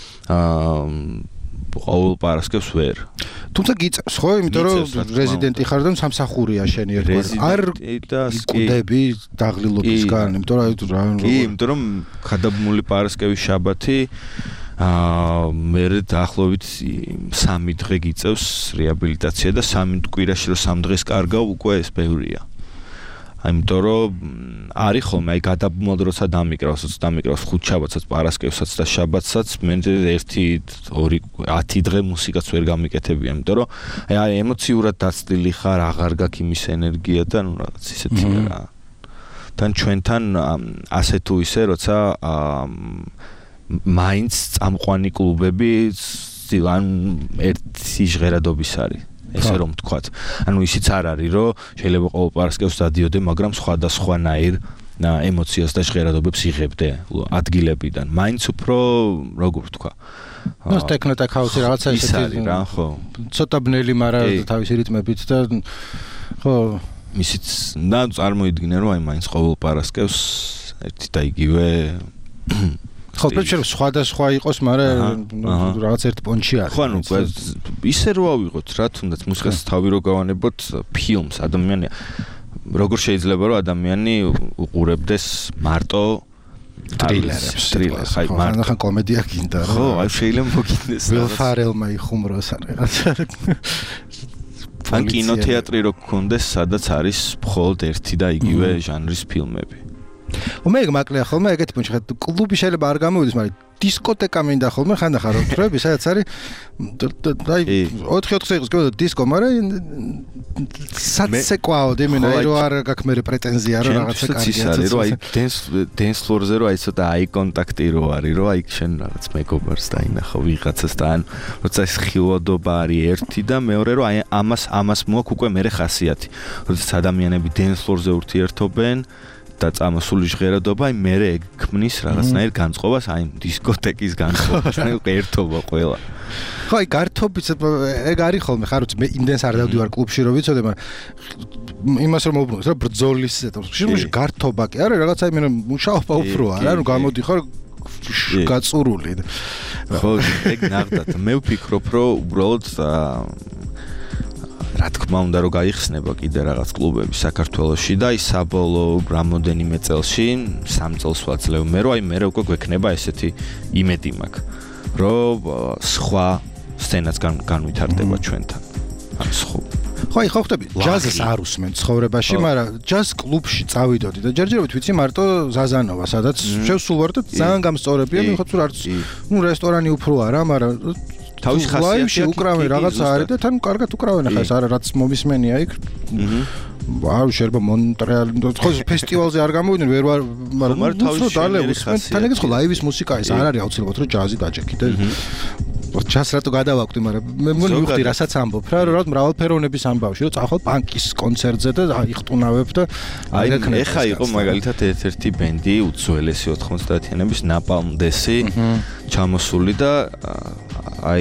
ყოველ პარასკევს ვერ. თუმცა გიწევს ხო, იმიტომ რომ რეზიდენტი ხარ და სამსახურია შენი ერთგვარი. არ გიყუდები დაღლილობისგან, იმიტომ რომ კი, იმიტომ რომ ხადაბმული პარასკევის შაბათი მე დაახლოებით 3 დღე გიწევს რეაბილიტაცია და 3 კვირაში რომ 3 დღეს კარგავ უკვე ეს ბევრია. იმიტომ რომ არის ხოლმე აი გადაბმულად როცა დამიკრავს 5 შაბათსაც პარასკევსაც და შაბათსაც მე 1-2-10 დღე მუსიკაც ვერ გამიკეთებია იმიტომ რომ აი ემოციურად დაცდილი ხარ აღარ გაქვს იმის ენერგია და ნუ რაღაც ისეთია რა თან ჩვენთან ასე თუ ისე როცა მაინც წამყვანი კლუბები ან ერთი ჟღერადობის არის ესე რომ თქვათ. ანუ ისიც არ არის, რომ შეიძლება ყოველ პარასკევს დადიოდე, მაგრამ სხვადასხვანაირ ემოციას და ჟღერადობებს იღებდე ადგილებიდან. მაინც უფრო როგორ ვთქვა. ნუ ტექნო და ქაოსი რაღაცა ისეთი არის რა, ხო. ცოტა ბნელი, მაგრამ თავისი რიტმებით და ხო, ისიც და წარმოიდგინე, რომ აი მაინც ყოველ პარასკევს ერთი და იგივე ხო, პრინციპში სხვადასხვა იყოს, მაგრამ რაღაც ერთ პონჩი არის. ხო, ანუ ისე რო ავიღოთ რა, თუნდაც მუსიკას თავი რო გავანებოთ ფილმს, ადამიანი როგორ შეიძლება რომ ადამიანი უყურებდეს მარტო ტრილერებს, აი მარტო ხან კომედია გინდა რა. ხო, აი შეიძლება მოგინდეს. Will Ferrell-მა იხუმროს ან რაღაცა. ან კინოთეატრი რო გქონდეს, სადაც არის მხოლოდ ერთი და იგივე ჟანრის ფილმები. მე მაკლია ხოლმე ეგეთი პუნჩი ხა კლუბი შეიძლება არ გამოვიდეს, მაგრამ დისკოტეკა მინდა ხოლმე ხანდახან რომ ვთქვები, სადაც არის აი 4-4 წელს გქონდა დისკო, მაგრამ საცეკვაოდ იმენა რო არ გაქვს მე პრეტენზია რომ რაღაცა კარგია. არის რომ აი dance floor-ზე რო აი ცოტა აი კონტაქტი რო არის, რომ აი შენ რაღაც მეგობარს დაინახო ვიღაცას და ან როცა ეს ხილვადობა არის ერთი და მეორე რომ აი ამას მოაქვს უკვე მე ხასიათი. როდესაც ადამიანები dance floor-ზე ურთიერთობენ და წამოსული ჟღერადობა, აი მერე ეგ ქმნის რაღაცნაირ განწყობას, აი დისკოტეკის განწყობას, აი ერთობა ყველა. ხო, აი გართობის ეგ არის ხოლმე, ხარ უცებ მე იმდენს არ დავდივარ კლუბში რომ ვიცოდე, მაგრამ იმას რომ მოუბრუნოს, რა ბრძოლის ზეთში გართობა კი არა, რაღაც აი მე მუშაობა უფრო არა, ანუ გამოდიხარ გაწურული. ხო, ეგ ნახდათ. მე ვფიქრობ, რომ უბრალოდ რა თქმა უნდა რომ გაიხსნება კიდე რაღაც კლუბები საქართველოში და აი საბოლოო რამოდენიმე წელში 3 წელს ვაძლევ მე რომ აი მე უკვე გვექნება ესეთი იმედი მაქვს რომ სხვა სცენაც განვითარდება ჩვენთან ან სხვა ხო აი ხო ხტები ჯაზს არ უსმენ ცხოვრებაში მაგრამ ჯაზ კლუბში წავიდოდი და ჯერჯერობით ვიცი მარტო ზაზანოვა სადაც შევსულ ვარ და ძალიან გამსწორებია მიხოთ რომ არც ნუ რესტორანი უფრო არა მაგრამ თავის ხასიათი უკრავენ რაღაცა არის და თან კარგად უკრავენ ახლა ეს არა რაც მომისმენია იქ ვაუ შეიძლება მონტრეალი ხო ფესტივალზე არ გამოვიდნენ ვერ ვარ მაგრამ თავის დალევს თან ეგეც ხო ლაივის მუსიკა ეს არ არის აუცილებლად რომ ჯაზი დაჯექი და ჯაზს რატო გადავაკვდი მაგრამ მე მივხვდი რასაც ამბობ რა რომ მრავალფეროვნების ამბავში რომ წახვალ პანკის კონცერტზე და იხტუნავებ და აი ეხა იყო მაგალითად ერთ-ერთი ბენდი უძველესი 90-იანების Napalm Death ჩამოსული და აი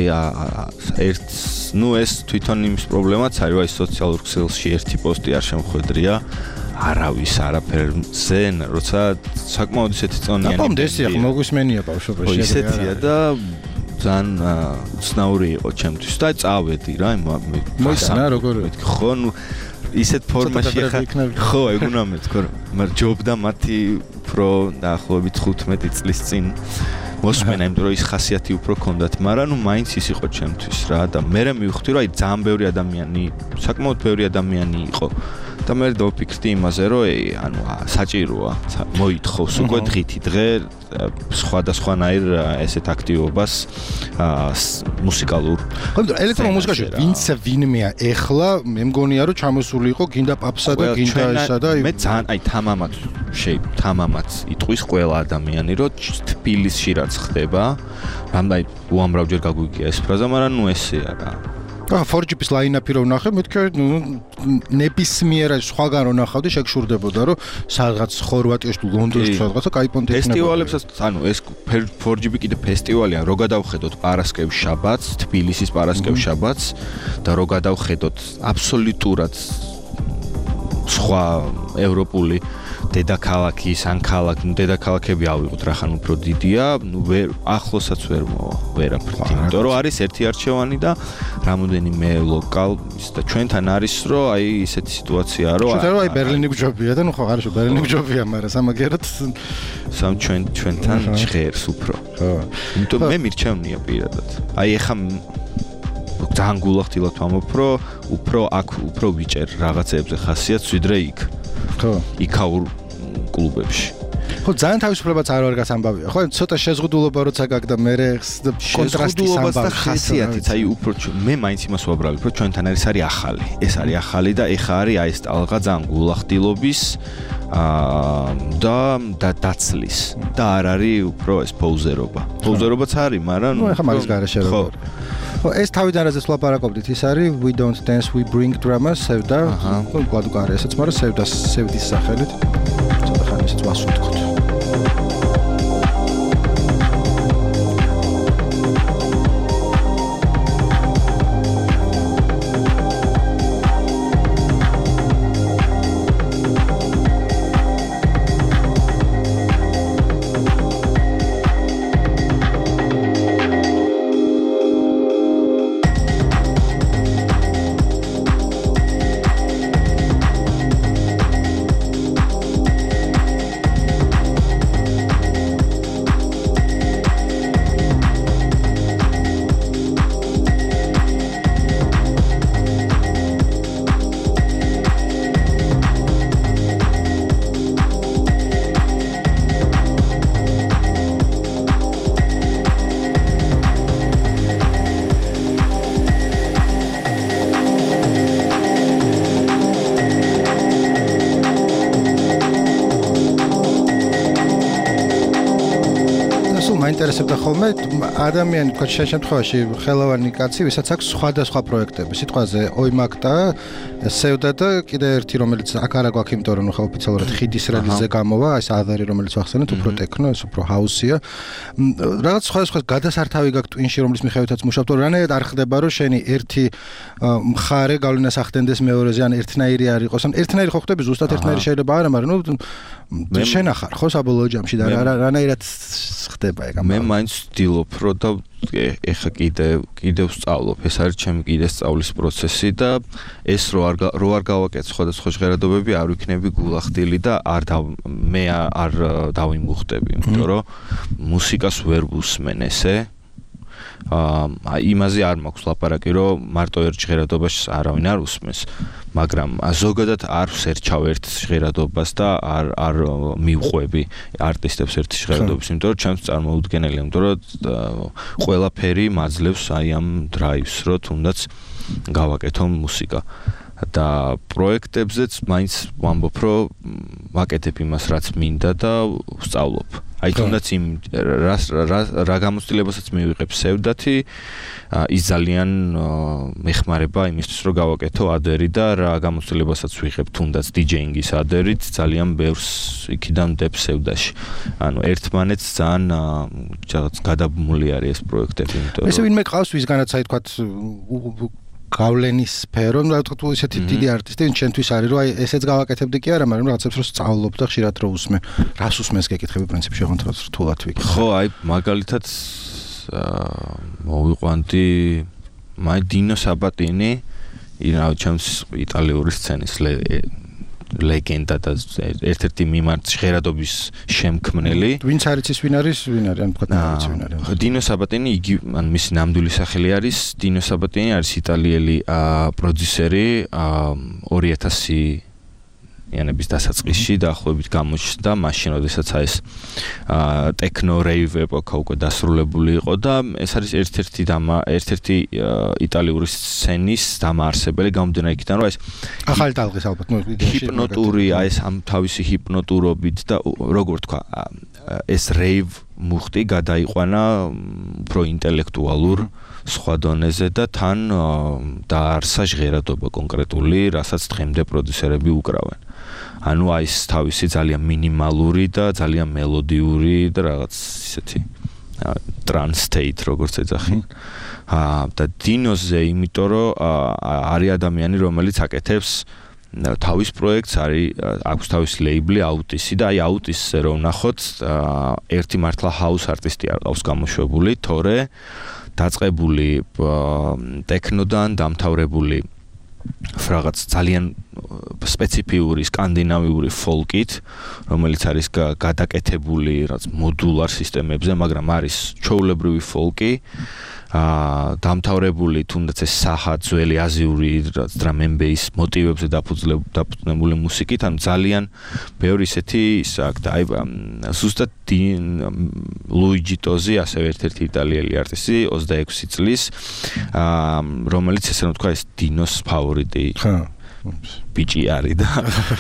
ნუ ეს თვითონ იმის პრობლემაც არის აი სოციალურ ქსელში ერთი პოსტი არ შემხვედრია არავის არაფერზე როცა საკმაოდ ისეთი წონიანი Napalm Death ხო მოგვისმენია ბავშვობაში ისეთია და ძალიან ცნაური იყო ჩემთვის და წავედი რა მოისანა როგორ ხო ნუ ისეთ ფორმაში ხო ეგ უნდა მეთქო მაგრამ ჯობდა მათი პრო დაახლოებით 15 წლის წინ მოსმენა იმიტომ რომ ის ხასიათი უფრო ქონდათ მაგრამ ნუ მაინც ის იყო ჩემთვის რა და მე მივხვდი რომ აი ძალიან ბევრი ადამიანი საკმაოდ ბევრი ადამიანი იყო და მე დავფიქრდი იმაზე რომ ანუ საჭიროა მოითხოვს უკვე დღითი დღე სხვადასხვანაირ ესეთ აქტივობას მუსიკალურ ხო იმიტომ ელექტრომუსიკაში ვინც ვინმეა ეხლა მე მგონია რომ ჩამოსული იყო გინდა პაპსა და გინდა ესა და მე ძალიან აი თამამად იტყვის ყველა ადამიანი რომ თბილისში რაც ხდება რამე უამრავჯერ გაგვიგია ეს ფრაზა მაგრამ ნუ ესეა რა ფორჯიპის ლაინაპი რო ვნახე, მეთქე, ნუ ნებისმიერ სხვაგან რო ნახავდი, შეგშურდებოდა, რომ სადღაც ხორვატიაში თუ ლონდონში სადღაცა кай პონტი ექნება. ფესტივალებსაც, ანუ ეს ფორჯიპი კიდე ფესტივალია, რო გადავხედოთ პარასკევს შაბათს, თბილისის პარასკევს შაბათს და რო გადავხედოთ აბსოლუტურად სხვა ევროპული დედაქალაქის ან დედაქალაქები ავიღოთ რა ხან უფრო დიდია, ნუ ვერ ახლოსაც ვერ მოვა, ვერაფრით, იმიტომ რომ არის ერთი არჩევანი და რამოდენიმე ლოკალ და ჩვენთან არის რომ აი ისეთი სიტუაციაა რომ აი ბერლინი გჯობია და ნუ ხო არა ბერლინი გჯობია, მაგრამ სამაგერად ჩვენთან ჟღერს უფრო. ხო. იმიტომ მე მირჩევნია პირადად. აი ეხა ძალიან გულახდილად ვამბობ, რომ უფრო ვიჭერ რაღაცებზე ხასიათს ვიდრე იქ. ხო. იქაურ კლუბებში. ხო ძალიან თავისუფლებაც არ ვარ გასამბავია. ხო ცოტა შეზღუდულობა როცა გაგდა მე კონტრასტის ამბავი და ხასიათიც აი უფრო მე მაინც იმას ვაბრალებ რომ ჩვენთან არის ახალი. ეს არის ახალი და ეხა არის აი ეს ტალღა ძალიან გულახდილობის და დაცლის და არ არის უფრო ეს პოუზერობა. პოუზერობაც არის, მაგრამ ნუ ეხა მაგის გარეშე როგორ ეს თავიდან რაზეც ვლაპარაკობდით, ის არის We Don't Dance, We Bring Drama, სევდა. კლად უკან არის ესეც, მაგრამ სევდის სახელით. ცოტა ხანი ისიც ვასუნთქოთ. მაინტერესებდა ხოლმე ადამიანი თქვა შენ შემთხვევაში ხელოვანი კაცი ვისაც აქვს სხვადასხვა პროექტები სიტყვაზე ოიმაკტა სევდა და კიდე ერთი რომელიც აქ არა გვაქვს იმიტომ რომ ხა ოფიციალურად ხიდის რელიზზე გამოვა ეს άδარი რომელიც ვახსენეთ უფრო ტექნო ეს უფრო ჰაუსია რაღაც სხვადასხვა გადასართავი გაქვს ტვინში რომლის მიხედვითაც მუშაობ თუ რანაირად არ ხდება რომ შენი ერთი მხარე გავლენას ახდენდეს მეორეზე ან ერთნაირი არ იყოს ან ერთნაირი ხო ხდები ზუსტად ერთნაირი შეიძლება არა მაგრამ ნუ შენ ახარ ხო საბოლოო ჯამში და რანაირად ხდება ეგ მე მაინც ვცდილობ რომ და ეხა კიდევ ვსწავლობ ეს არის ჩემი კიდე სწავლის პროცესი და ეს რო არ გავაკეთე სხვადასხვა ჟღერადობები არ ვიქნები გულახდილი და მე არ დავიმუხტები იმიტომ რომ მუსიკას ვერ ვუსმენ ესე იმაზე არ მაქვს ლაპარაკი რომ მარტო ერთ ჟღერადობას არავინ არ უსმენს მაგრამ ზოგადად არ ვსერჩავ ერთ ჟღერადობას და არ მივყვები არტისტებს ერთ ჟღერადობის იმიტომ რომ ჩემს წარმოუდგენელია იმიტომ რომ ყველაფერი მაძლევს აი ამ დრაივს რომ თუნდაც გავაკეთო მუსიკა და პროექტებზეც მაინც ვამბობ რომ ვაკეთებ იმას რაც მინდა და ვსწავლობ აი თუნდაც იმ რა გამოცდილებასაც მივიღებ სევდათი ის ძალიან მეხმარება იმისთვის რომ გავაკეთო ადერი და რა გამოცდილებასაც ვიღებ თუნდაც დიჯეინგის ადერით ძალიან ბევრს იქიდან დებ სევდაში ანუ ერთმანეთს ძალიან რაღაც გადაბმული არის ეს პროექტები იმიტომ რომ ესე ვინმე ყავს ვისგანაც აი თქვა გავლენის სფერო, რა თქმა უნდა, ესეთი დიდი არტისტი, ჩვენთვის არის, რომ აი ესეც გავაკეთებდი კი არა, მაგრამ რაღაცებს რო სწავლობ და ხშირად რო უსმენ. რას უსმენს გეკითხები პრინციპში, ხო თქო, რთულად ვიკითხე. ხო, აი მაგალითად მოვიყვანდი მაი დინო საბატინი, ირა ჩემს იტალიური სცენის ლეგენდა და ერთ-ერთი მიმართ ჟღერადობის შემქმნელი. ვინც არის ის ვინ არის, ან თქვა არის ვინ არის. დინო საბატინი, იგი ან მისი ნამდვილი სახელი არის დინო საბატინი, არის იტალიელი პროდიუსერი 2000 იანების დასაწყისში დაახლოებით გამოჩნდა მაშინ როდესაც ეს ტექნო რეივ ეპოქა უკვე დასრულებული იყო და ეს არის ერთ-ერთი იტალიური სცენის დამაარსებელი გამომდინარე იქიდან რომ ეს ახალი ტალღის ალბათ ჰიპნოტური ეს ამ თავისი ჰიპნოტურობით და როგორ თქვა ეს რეივ მუხტი გადაიყვანა უფრო ინტელექტუალურ სხვა დონეზე და თან დაარსა ჟღერადობა კონკრეტული რასაც დღემდე პროდიუსერები უკრავენ ანუ აი ეს თავისი ძალიან მინიმალური და ძალიან მელოდიური და რაღაც ისეთი trance state როგორც ეძახიან და დინოზე იმიტომ რომ არის ადამიანი რომელიც აკეთებს თავის პროექტს აქვს თავისი ლეიბლი აუტისი და აი აუტისზე რომ ნახოთ ერთი მართლა house artist-ი არ ყავს გამოშვებული თორე დაწყებული ტექნოდან დამთავრებული რაღაც ძალიან სპეციფიური სკანდინავიური ფოლკით, რომელიც არის გადაკეთებული რაღაც მოდულარ სისტემებზე, მაგრამ არის ჩვეულებრივი ფოლკი, დამთავრებული თუნდაც ეს საჰა ძველი აზიური drum and bass მოტივებზე დაფუძნებული მუსიკით, ანუ ძალიან ბევრი ისეთი აქ და აი ზუსტად ლუიჯი ტოზი, ასევე ერთ-ერთი იტალიელი არტისტი 26 წლის, რომელიც ესე რომ თქვა ეს დინოს ფავორიტი ბიჭი არის და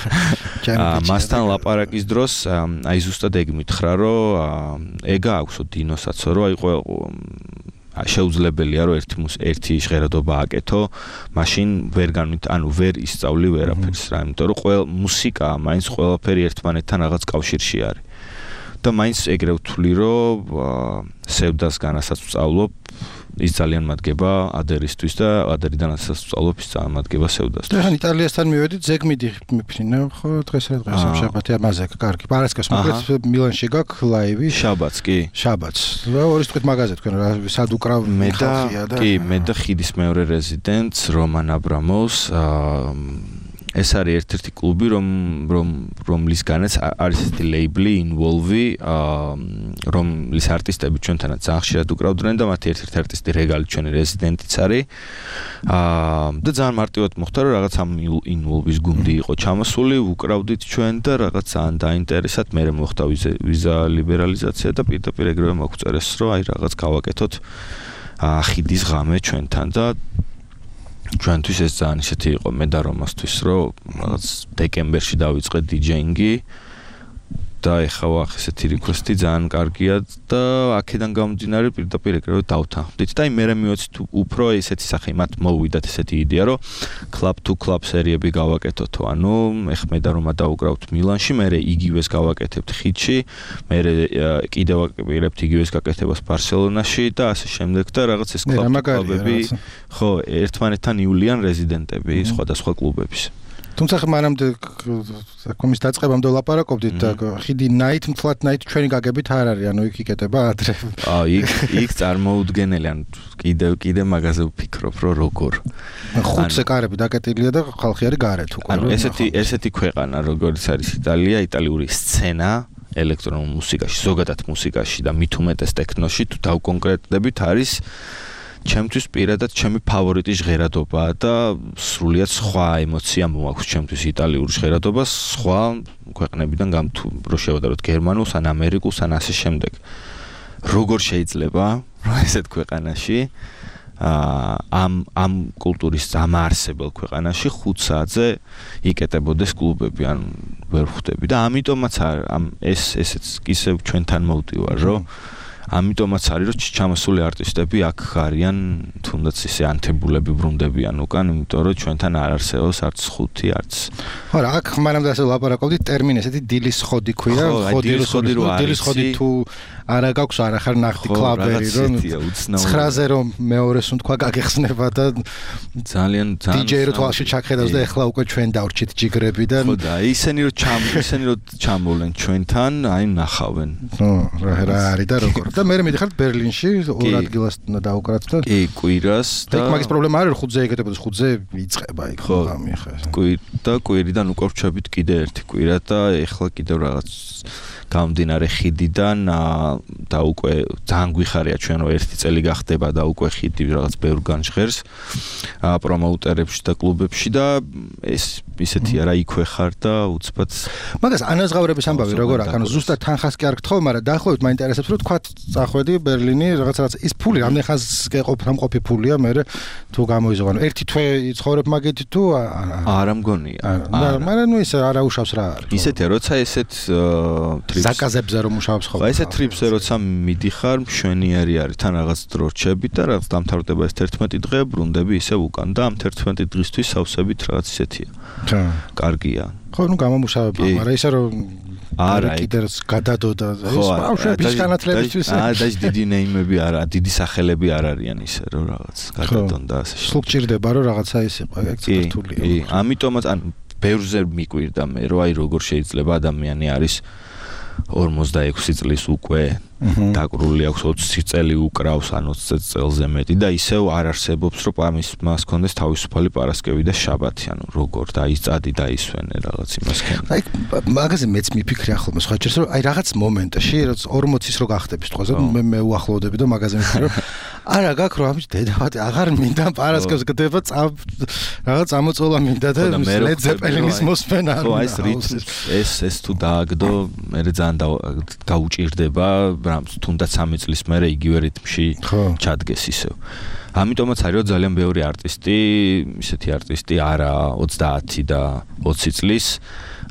მასთან ლაპარაკის დროს აი ზუსტად ეგ მითხრა რომ ეგა აქვსო დინოსაცო რომ აი შეუძლებელია რომ ერთი ჟღერადობა აკეთო, მაშინ ვერ ისწავლი ვერაფერს რა, იმიტომ რომ მუსიკა მაინც ყველაფერი ერთმანეთთან რაღაც კავშირში არის. და მაინც ეგრე ვთვლი რომ სევდას განასაც ვსწავლობ, ის ძალიან მადგება ადერისთვის და ადერიდან ასაც ვსწავლობ, ის ძალიან მადგება სევდასთვის. და იტალიასთან მივედით, ზეგ მიფრინე, ხო, დღეს შაბათი ამაზე, კარგი. პარასკევს მოკლედ მილანში გაქვს ლაივი. შაბათს კი. შაბათს. ორი წუთით მაგაზე თქვენ რა, სად უკრავ ხალხია და კი, მე და ხიდის მეორე რეზიდენტს რომან აბრამოვს, ეს არის ერთ-ერთი კლუბი, რომლისგანაც არის ესეთი ლეიბლი Involve, რომლის არტისტები ჩვენთანაც ძალიან ხშირად უკრავდნენ და მათი ერთ-ერთი არტისტი რეგალი ჩვენი რეზიდენტიც არის. და ძალიან მარტივად მოხდა, რომ რაღაც ამ Involve-ის გუნდი იყო ჩამოსული, უკრავდით ჩვენ და რაღაც ძალიან დაინტერესად, მერე მოხდა ვიზა ლიბერალიზაცია და პირდაპირ ეგრევე მოგვწერეს, რომ აი რაღაც გავაკეთოთ ხიდის ღამე ჩვენთან და ჩვენთვის ეს ძალიან ისეთი იყო მე და რომასთვის, რომ რაღაც დეკემბერში დავიწყე დიჯეინგი და ეხლა ვახ ესეთი რიკვესტი ძალიან კარგია და აქედან გამომდინარე პირდაპირ ეგრევე დავთანხმდით და მე მივეცით უფრო ესეთი სახე მათ მოვიდათ ესეთი იდეა, რომ club to club სერიები გავაკეთოთო, ანუ ეხლა მე და რომა დაუკრავთ მილანში, მე იგივეს გავაკეთებთ ხიდში, მე კიდევ ვაკეთებთ იგივეს გაკეთებას ბარსელონაში და ასე შემდეგ და რაღაც ეს კლუბები ხო ერთმანეთთან ივლიან რეზიდენტები სხვადასხვა კლუბების. თუმცა მანამდე კომის დაწყებამდე ვლაპარაკობდით და ხიდი night flat night ჩვენი გაგებით არ არის, ანუ იქ იკეტება ადრე. იქ წარმოუდგენელი, ან კიდე მაგაზე ვფიქრობ, რომ როგორ. ხუთზე კარები დაკეტილია და ხალხი არის გარეთ უკვე. ანუ ესეთი ქვეყანა, როგორც არის იტალია, იტალიური სცენა ელექტრონულ მუსიკაში, ზოგადად მუსიკაში და მით უმეტეს ტექნოში თუ დავკონკრეტდებით არის ჩემთვის პირადად ჩემი ფავორიტი ჟღერადობაა და სრულიად სხვა ემოცია მოაქვს ჩემთვის იტალიური ჟღერადობას სხვა ქვეყნებიდან თუ რო შევადაროთ გერმანულს ან ამერიკულს ან ასე შემდეგ. როგორ შეიძლება რომ ესეთ ქვეყანაში ამ კულტურის ამაარსებელ ქვეყანაში 5 საათზე იკეტებოდეს კლუბები, ან ვერ ხვდები და ამიტომაც ესეც ისევ ჩვენთან მოვდივარ, რომ ამიტომაც არის რომ ჩამოსული არტისტები აქ არიან თუნდაც ისე ანთებულები ბრუნდებიან უკან, იმიტომ რომ ჩვენთან არ არსებობს არც 5 არც. ხო რა, აქ მანამდე ასე ვლაპარაკობდით ტერმინი ესეთი დილის ხოდი ქვია, დილის ხოდი თუ არა გაქვს არა ხარ ნახტი კლაბერი რომ 9-ზე რომ მეორეს თქვა გაგეხსნება და ძალიან DJ-ი რო თვალში ჩახედავს და ეხლა უკვე ჩვენ დავრჩით ჯიგრებიდან. ხო და ისინი რომ ჩამოვლენ ჩვენთან, აი ნახავენ. ხო რა არის და როგორ და მე მიდიხარ ბერლინში ორ ადგილას დაუკრათ და კი კვირას და მაგის პრობლემა არის რომ 5-ზე ეკეთებოდეს 5-ზე იწყება იქ გამი ხა კვირიდან უკვე ვჩებით კიდე ერთი კვირა და ეხლა კიდევ რაღაც გამდინარე ხიდიდან და უკვე ძალიან გვიხარია ჩვენ რომ ერთი წელი გახდება და უკვე ხიდი რაღაც ბევრ განჟღერს პრომოუტერებში და კლუბებში და ეს ისეთი არა იქვე ხარ და უცბად მაგას ანაზღაურების ამბავი როგორ აქვს, ანუ ზუსტად თანხას კი არ გთხოვ, მაგრამ დაახლოებით მაინტერესებს რომ თქვა წახვედი ბერლინი რაღაც ის ფული რამდენი ხანს სამყოფი ფულია მე თუ გამოიზო, ანუ ერთი თვე ცხოვრებ მაგით თუ არა მგონია მაგრამ ნუ ისე არა უშავს რა არის ისეთია როცა ესეთ ზაკაზებზე რომ მუშაობს ხო ესეთ ტრიპზე როცა მიდიხარ მშვენიერი არის თან რაღაც დრო რჩები და რაღაც დამთავრდება ეს 11 დღე ბრუნდები ისე უკან და ამ 11 დღისთვის სავსებით რაღაც ისეთია კარგია ხო ნუ გამომუშავება მაგრამ ისე რომ არა კიდევ გადადოდა ეს ბავშვების განათლებისთვის და ის დიდი ნეიმები არა დიდი სახელები არ არიან ისე რომ რაღაც გადადონ და ასე სულ ჭირდება რომ რაღაცა ის იყო ეგ ცოტათულია კი ამიტომაც ან ბევრზე მიკვირდა მე რომ აი როგორ შეიძლება ადამიანი არის 46 წლის უკვე დაკრული აქვს 20 წელი უკრავს ან 20 წელზე მეტი და ისევ არ არსებობს რომ მას კონდეს თავისუფალი პარასკევი და შაბათი ანუ როგორ და ის წადი და ისვენე რაღაც იმას ქენ აი მაგაზე მეც მიფიქრე ხოლმე სხვა ჯერს რომ აი რაღაც მომენტში რაც 40-ის რო გახდების თქო მე უახლოვდები და მაგაზე მიფიქრე რომ არა გაქვს რომ ამის დედავატი აღარ მინდა პარასკევს გდება რაღაც ამოწოლა მინდა და ლედ ზეპელინის მოსმენა ხო ეს თუ დააგდო მე ძალიან გაუჭირდება თუნდაც 3 წლის მერე იგივე რიტმში ჩადგეს ისევ. ამიტომაც არის რომ ძალიან ბევრი არტისტი, ისეთი არტისტი არა 30 და 20 წლის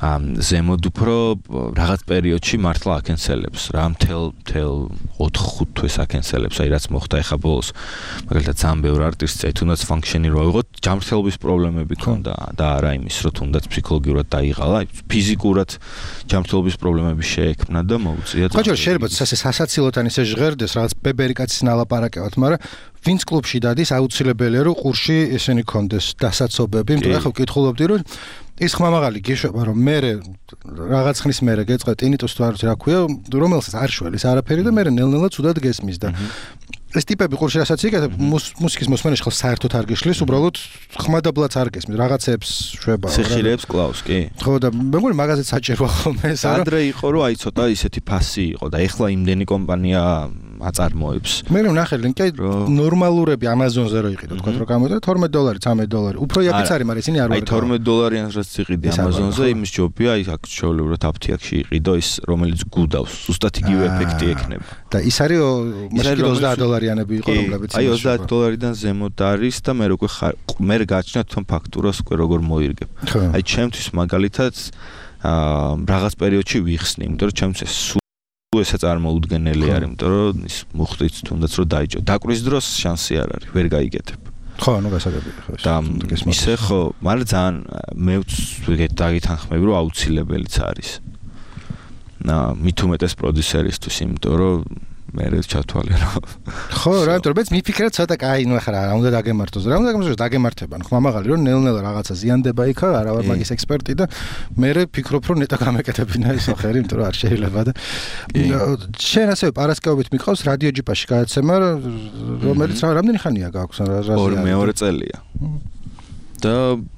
ზემოდ უფრო რაღაც პერიოდში მართლა აკენსელებს რა მთელ 4-5 თვეს აკენსელებს აი რაც მოხდა ეხა ბოლოს მაგალითად ძალიან ბევრ არტისტს თუნდაც ფუნქშენი რო ავიღოთ ჯანმრთელობის პრობლემები ქონდა და არა იმის რომ თუნდაც ფსიქოლოგიურად დაიღალა ფიზიკურად ჯანმრთელობის პრობლემები შეექმნა და მოუწია ხოჭო შეიძლება სასაცილოთან ისე ჟღერდეს რაღაც ბებერი კაცის ნალაპარაკებად მაგრამ ვინც კლუბში დადის აუცილებელია რომ ყურში ესენი კონდეს დასაცობები იმიტომ ახლა ვკითხულობდი რომ ის ხმამაღალი გიშვება რომ მე რაღაც ხნის მერე გეწყე ტინიტუს თუ არ ვიცი რა ქვია რომელსაც არ შველის არაფერი და მე ნელ-ნელა ცუდად გესმის და ეს ტიპები ყურში რასაც იკეთებ მუსიკის მოსმენაში ხალხ საერთოდ არ გიშლის უბრალოდ ხმადაბლაც არ გესმის რაღაცებს შვება სიხილებს კლავს კი ხო და მე მგონი მაგაზეც საჭიროა ხოლმე ეს ადრე იყო რომ აი ცოტა ისეთი ფასი იყო და ეხლა იმდენი კომპანია აწარმოებს მე ვნახე ლინკი ნორმალურები Amazon-ზე რო იყიდო თქვა რომ გამოდო $12 $13 უფრო იაფიც არის მაგრამ ისინი არ ვარ აი $12-იანს რაც იყიდი Amazon-ზე იმის ჯობია აი აქ აფთიაქში იყიდო ის რომელიც გუდავს ზუსტად იგივე ეფექტი ექნება და ის არის მაშინ $20-იანები იყო რომლებიც აი $20-დან ზემოთ არის და მე როგორ მე გაჩნდა თვითონ ფაქტურას უკვე როგორ მოირგებ აი ჩემთვის მაგალითად რაღაც პერიოდში ვიხსნი იმიტომ რომ ჩემთვის ესე წარმოუდგენელი არის, იმიტომ რომ ის მუხტიც თუნდაც რომ დაიჭო. დაკვრის დროს შანსი არ არის, ვერ გაიგეთებ. ხო, ანუ გასაგებია ხო. და ისე ხო, მაგრამ ძალიან მე დაგითანხმები რომ აუცილებელიც არის. მით უმეტეს პროდიუსერისთვის, იმიტომ რომ მე ჩათვალე რომ ხო, რა იმიტომ რომ მეც მიფიქრე ცოტა კაი, ნუ ახლა რა უნდა დაგემართოს. რა უნდა დაგემართოს, დაგემართება. ნუ ხმამაღალი რომ ნელ-ნელა რაღაცა ზიანდება იქა, არა ვარ მაგის ექსპერტი და მე ვფიქრობ რომ ნეტა გამეკეთებინა ეს ხერი, იმიტომ რომ არ შეიძლება და შენ ასევე პარასკევობით მიყავს რადიო ჯიპაში გადაცემა, რომელიც რამდენი ხანია გაქვს რა მეორე წელია. და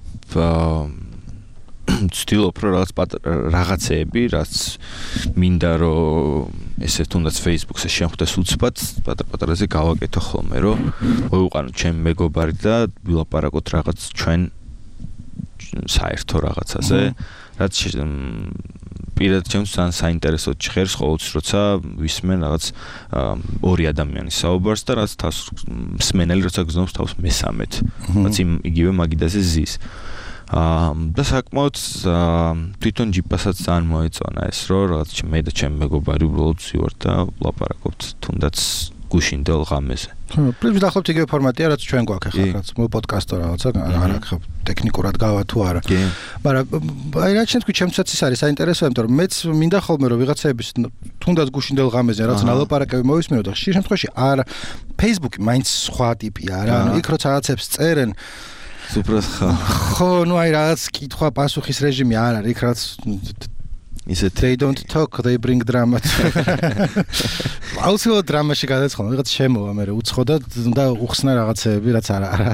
ვცდილობ რომ რაღაცეები რაც მინდა რომ ესე თუნდაც Facebook-ზე შემხვდეს უცბად პატარ-პატარაზე გავაკეთო ხოლმე რომ მოიყვანო ჩემი მეგობარი და ვილაპარაკოთ რაღაც ჩვენ საერთო რაღაცაზე რაც პირადად ჩემს ძალიან საინტერესოდ ჭხერს ყოველთვის როცა ვისმენ რაღაც ორი ადამიანის საუბარს და რაც თავს მსმენელი როცა გზნობს თავს მესამედ რაც იგივე მაგიდაზე ზის და საკმაოდ თვითონ ჯიპასაც ძალიან მოეწონა ეს რომ რაღაც მე და ჩემი მეგობარი უბრალოდ ვივართ და ვლაპარაკობთ თუნდაც გუშინდელ ღამეზე. პლუს დაახლოებით იგივე ფორმატია რაც ჩვენ გვაქვს ახლა რაც პოდკასტო რაღაცა არ აქ ტექნიკურად გავა თუ არა. მაგრამ აი რა ჩვენ თქვი ჩემსაც ის არის საინტერესო იმიტომ რომ მეც მინდა ხოლმე რომ ვიღაცების თუნდაც გუშინდელ ღამეზე რაღაც ნალაპარაკები მოვისმინო და ხშირ შემთხვევაში არ Facebook-ი მაინც სხვა ტიპია რა ანუ იქ როცა რაღაცებს წერენ უბრალოდ ხო ნუ აი რაღაც კითხვა პასუხის რეჟიმი არ არის იქ რაც ისეთ they don't talk they bring drama აუცილებლად დრამაში გადაწყობა რაღაც შემოვა მე უცხო და უხსნა რაღაცეები რაც არა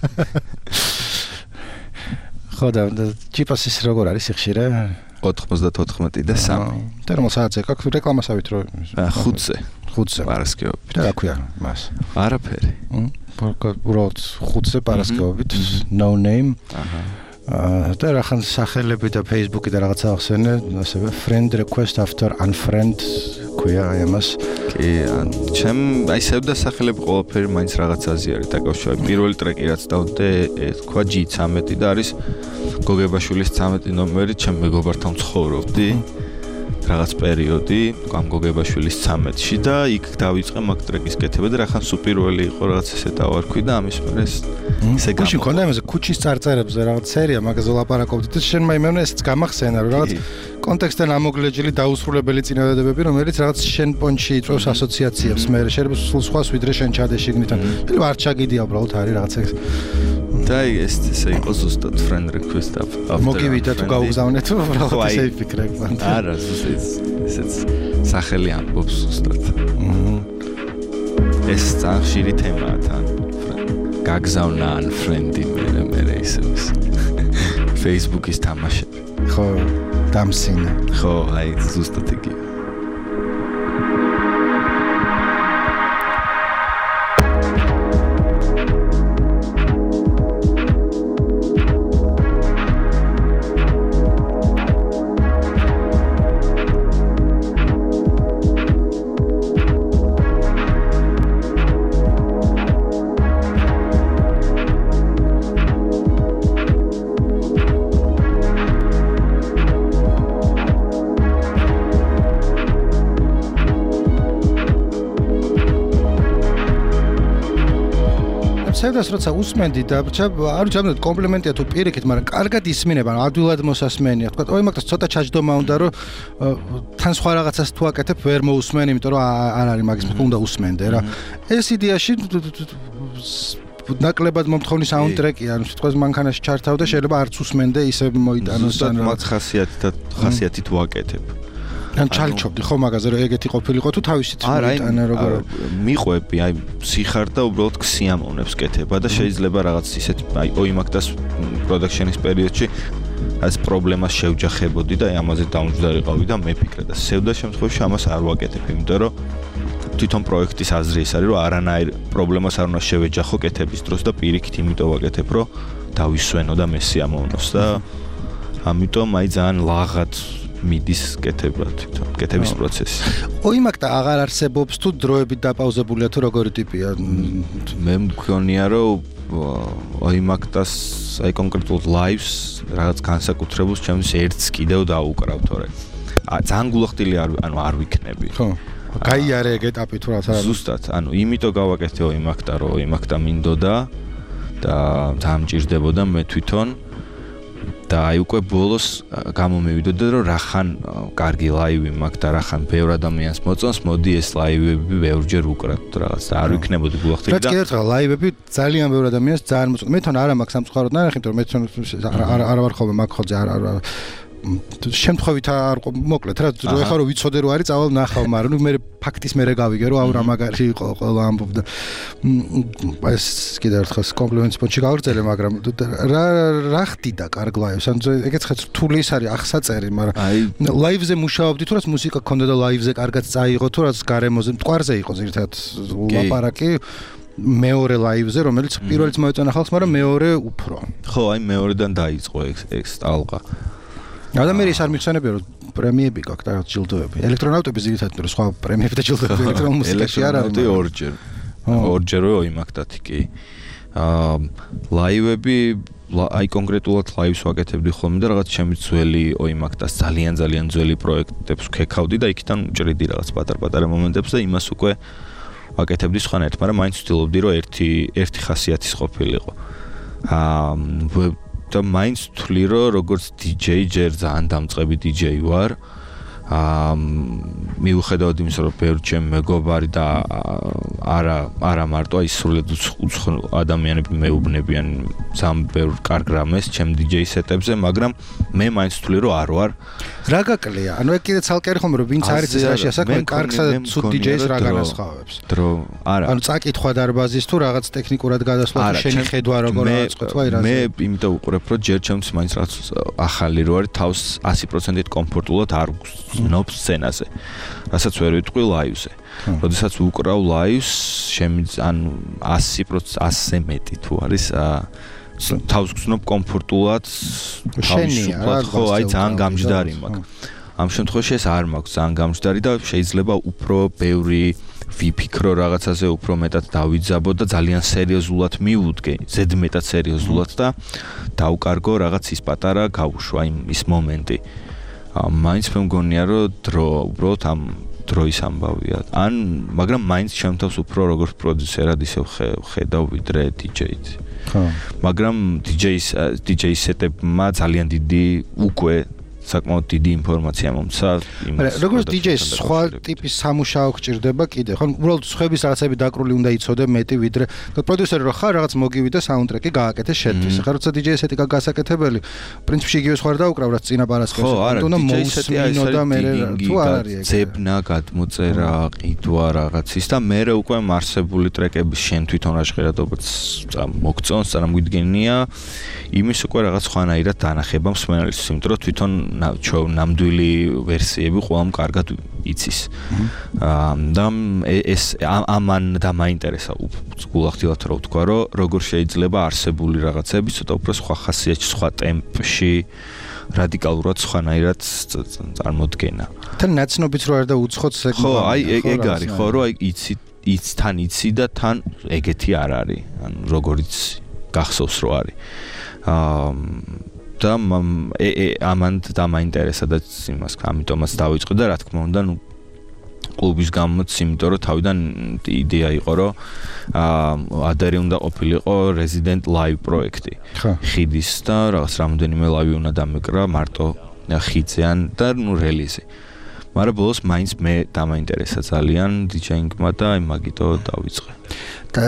ხო და ჯიპასის როგორ არის ხშირე 94 და 3 და რომ საათზე გაქვს რეკლამასავით რო 5-ზე პარასკევობით და რა ქვია მას არაფერი უბრალოდ 5-ზე პარასკევობით no name და რახან სახელები და Facebook-ი და რაღაცა ახსენე ასევე friend request after unfriend ქვია ამას კი ჩემ აი სევდა სახელები ყველაფერი მაინც რაღაცაზე არის დაკავშირებული პირველი ტრეკი რაც დავდე თქვა G13 და არის გოგებაშვილის 13 ნომერი ჩემ მეგობართან ცხოვრობდი რაღაც პერიოდი ამ გოგებაშვილის 13-ში და იქ დავიწყე მაგ ტრეკის კეთება და რახან სუპირველი იყო რაღაც ესე დავარქვი და ამის მერე ესე გუშინ ქონდა იმაზე ქუჩის წარწერებზე რაღაც სერია მაგაზე ლაპარაკობდი და შენ მაიმენა ესეც გამახსენა რომ რაღაც კონტექსტთან ამოგლეჯილი დაუსრულებელი წინადადებები რომელიც რაღაც შენ პონჩი იწვევს ასოციაციებს მე შეიძლება სულ სხვას ვიდრე შენ ჩადე შიგნიდან შეიძლება არ ჩაგიდია უბრალოდ არის რაღაცა და ესე იყო ზუსტად friend request after მოგივიდა თუ გაუგზავნეთ უბრალოდ ესე ვიფიქრე არა ზუსტად ესეც სახელი ამბობს ზუსტად ეს წახშირი თემაა თან გაგზავნა unfriend-ი მე ისე Facebook-ის თამაშები ხო დამსინე ხო აი ზუსტად იგი სევდას როცა უსმენდი და არ ვიცი ამბობ კომპლიმენტია თუ პირიქით, მაგრამ კარგად ისმინება, ადვილად მოსასმენია. თქვა, ой, მაგას ცოტა ჩაჯდომა უნდა რომ თან სხვა რაღაცას თუ აკეთებ, ვერ მოусმენ, იმიტომ რომ არ არის მაგის უნდა უსმენდე რა. ეს იდეაში ნაკლებად მომთხოვნი საუნდტრეკია, ანუ სიტყვაზე მანქანაში ჩართავდა, შეიძლება არც უსმენდე, ისე მოიტანოს ან მათ ხასიათით ვაკეთებ. ან ჩალჩობდი ხო მაგაზე რომ ეგეთი ყოფილიყო თუ თავისით მოიტანა როგორ მიყვები, აი სიხარდა უბრალოდ ქსიამოვნებს კეთება და შეიძლება რაღაც ისეთ აი ოიმაკდას პროდაქშენის პერიოდში ეს პრობლემას შევჯახებოდი და ამაზე დაუმჯდარიყავი და მეფიქრე და სევდა შემთხვევაში ამას არ ვაკეთებ, იმიტომ რომ თვითონ პროექტის აზრი ის არის რომ არანაირ პრობლემას არ უნდა შევეჯახო კეთების დროს და პირიქით იმიტომ ვაკეთებ რომ დავისვენო და მესიამოვნოს და ამიტომ აი ძალიან ლაღად მიდის კეთება თვითონ კეთების პროცესი. ოიმაკდა აღარ არსებობს თუ დროებით დაპაუზებულია თუ როგორი ტიპია? მე მგონია რომ ოიმაკდას აი კონკრეტულად live-ს რაღაც განსაკუთრებულს ჩემს ერთს კიდევ დაუკრავ თორე. ძალიან გულახდილი არ ვიქნები. ხო. გაიარე ეგ ეტაპი თუ რაც არის. ზუსტად, ანუ იმიტომ გავაკეთე ოიმაკდა რომ ოიმაკდა მინდოდა და ძალიან მჭირდებოდა მე თვითონ და აი უკვე ბოლოს გამომივიდოდა რომ რახან კარგი ლაივი მაქვს და რახან ბევრ ადამიანს მოწონს, მოდი ეს ლაივები ბევრჯერ ვუკრავთ რაღაც და არ ვიქნებოდი გულახდილი და რაც კიდევ ერთხელ ლაივები ძალიან ბევრ ადამიანს ძალიან მოწონს. მე თან არა მაქვს სამწუხაროდ ნახე, იმიტომ რომ მე თან არ ვარ ხოლმე მაგ ხოლზე არ შემთხვევით არ მოკლედ რა ეხლა რომ ვიცოდე რომ არის წავალ ნახავ, მაგრამ ნუ მე ფაქტის მერე გავიგე რომ აუ რა მაგარი იყო ყველა ამბობდა. ეს კიდევ ერთხელ კომპლიმენტს პონჩი გავრძელე, მაგრამ რა ხდიდა კარგ ლაივს? ანუ ეგეც ხაც რთული ის არის ახსაწერი, მაგრამ ლაივზე მუშაობდი თუ რაც მუსიკა გქონდა და ლაივზე კარგად წაიღო თუ რაც გარემოზე მტკვარზე იყო ზირთად ლაპარაკი მეორე ლაივზე, რომელიც პირველიც მოეწონა ხალხს, მაგრამ მეორე უფრო. ხო, აი მეორედან დაიწყო ეს ტალღა. ადამიანის არ მიხსენებია რომ პრემიები გაქვს და ჯილდოები. ელექტრონავტები ზირითადად რომ სხვა პრემიები და ჯილდოები ელექტრონულ მუსიკაში არ არის. ორჯერ ოიმაკდათი კი. ლაივები აი კონკრეტულად ლაივს ვაკეთებდი ხოლმე და რაღაც ჩემი ძველი ოიმაკდას ძალიან ძველი პროექტებს ვქეკავდი და იქიდან უჭრიდი რაღაც პატარ-პატარა მომენტებს და იმას უკვე ვაკეთებდი სხვანაირად, მაგრამ მაინც ვცდილობდი რომ ერთი ხასიათის ყოფილიყო. და მაინც ვთვლი რომ როგორც DJ ჯერ ძალიან დამწყები DJ ვარ. მიუხედავად იმისა რომ ბევრი ჩემი მეგობარი და არა მარტო აი სრულად უცხო ადამიანები მეუბნებიან ძალიან ბევრ კარგ რამეს ჩემ DJ სეტებზე, მაგრამ მე მაინც ვთვლი რომ არ ვარ. რა გაკლია? ანუ ეგ კიდე ცალკე არის ხომ რომ ვინც არის ეს რა შეასაქმე კარგსა და ცუდ DJ-ს რა განასხვავებს? არა. ანუ წაკითხვა დარბაზის თუ რაღაც ტექნიკურად გადასვლა თუ შენი ხედვა როგორ აწყობ აი რა. მე იმიტომ ვუყურებ რომ ჯერ ჩემთვის მაინც რაღაც ახალი რო არის თავს 100%-ით კომფორტულად არ გზნობს სცენაზე. რასაც ვერ ვიტყვი ლაივზე. როდესაც ვუკრავ ლაივს, ანუ 100%-ზე მეტი თუ არის თავს გზნობ კომფორტულად, თავისუფლად, ხო, აი ძალიან გამჯდარი მაქვს. ამ შემთხვევაში ეს არ მაქვს ძალიან გამჯდარი და შეიძლება უფრო ბევრი ვიფიქრო რაღაცაზე, უფრო მეტად დავიძაბო და ძალიან სერიოზულად მივუდგე, ზედმეტად სერიოზულად და დავკარგო რაღაც ის პატარა გავუშვა ის მომენტი. მაინც მე მგონია რომ უბრალოდ ამ დროის ამბავია. მაგრამ მაინც შემთხვევას უფრო როგორც პროდიუსერად ისევ ხედავ ვიდრე DJ-ით. ხო. მაგრამ DJ სეტებმა ძალიან დიდი უკვე საკმაოდ დიდი ინფორმაცია მომცა. მაგრამ როგორც DJ-ს სხვა ტიპის სამუშაო გჭირდება კიდე, ხო? უბრალოდ სხვების რაღაცები დაკრული უნდა იცოდე მეტი ვიდრე პროდიუსერი რო ხარ, რაღაც მოგივიდა საუნდტრეკი გააკეთე შენთვის. ხა როცა DJ სეტი გასაკეთებელი, პრინციპში იგივე სხვა დავუკრავ რაც წინა პარასკევს. უნდა მოусმინო და მე თუ არ არის ეგ. ძებნა, გადმოწერა, ყიდვა რაღაცის და მე უკვე მარსებული ტრეკების შენ თვითონ რა ჟღერადობაც მოგწონს, წარმოგიდგენია, იმის უკვე რაღაც სხვანაირად დანახება მსმენელისთვის, იმიტომ რომ თვითონ ნამდვილი ვერსიები ყველამ კარგად იცის. და ეს ამან და მაინტერესა გულახდილად რა ვთქვა, რომ როგორ შეიძლება არსებული რაღაცები ცოტა უფრო სხვა ხასიათში, სხვა ტემპში რადიკალურად სხვანაირად წარმოდგენა. თან ნაცნობიც რო არ და უცხოც ეგ. ხო, აი ეგ არის, ხო, რომ აი იცი და თან ეგეთი არ არის. ანუ როგორიც გახსოვს რო არის. და ამან და მაინტერესა და იმას ამიტომაც დავიწყე და რა თქმა უნდა, კლუბის გამოც, იმიტომ რომ თავიდან იდეა იყო, რომ ადარი უნდა ყოფილიყო Resident Live პროექტი. ხიდის და რაღაც რამოდენიმე ლავი უნდა დამეკრა მარტო ხიდზე და რელიზი. მაგრამ ბოლოს მაინც მე დამაინტერესა ძალიან დიჯეინგმა და აი მაგიტო დავიწყე. და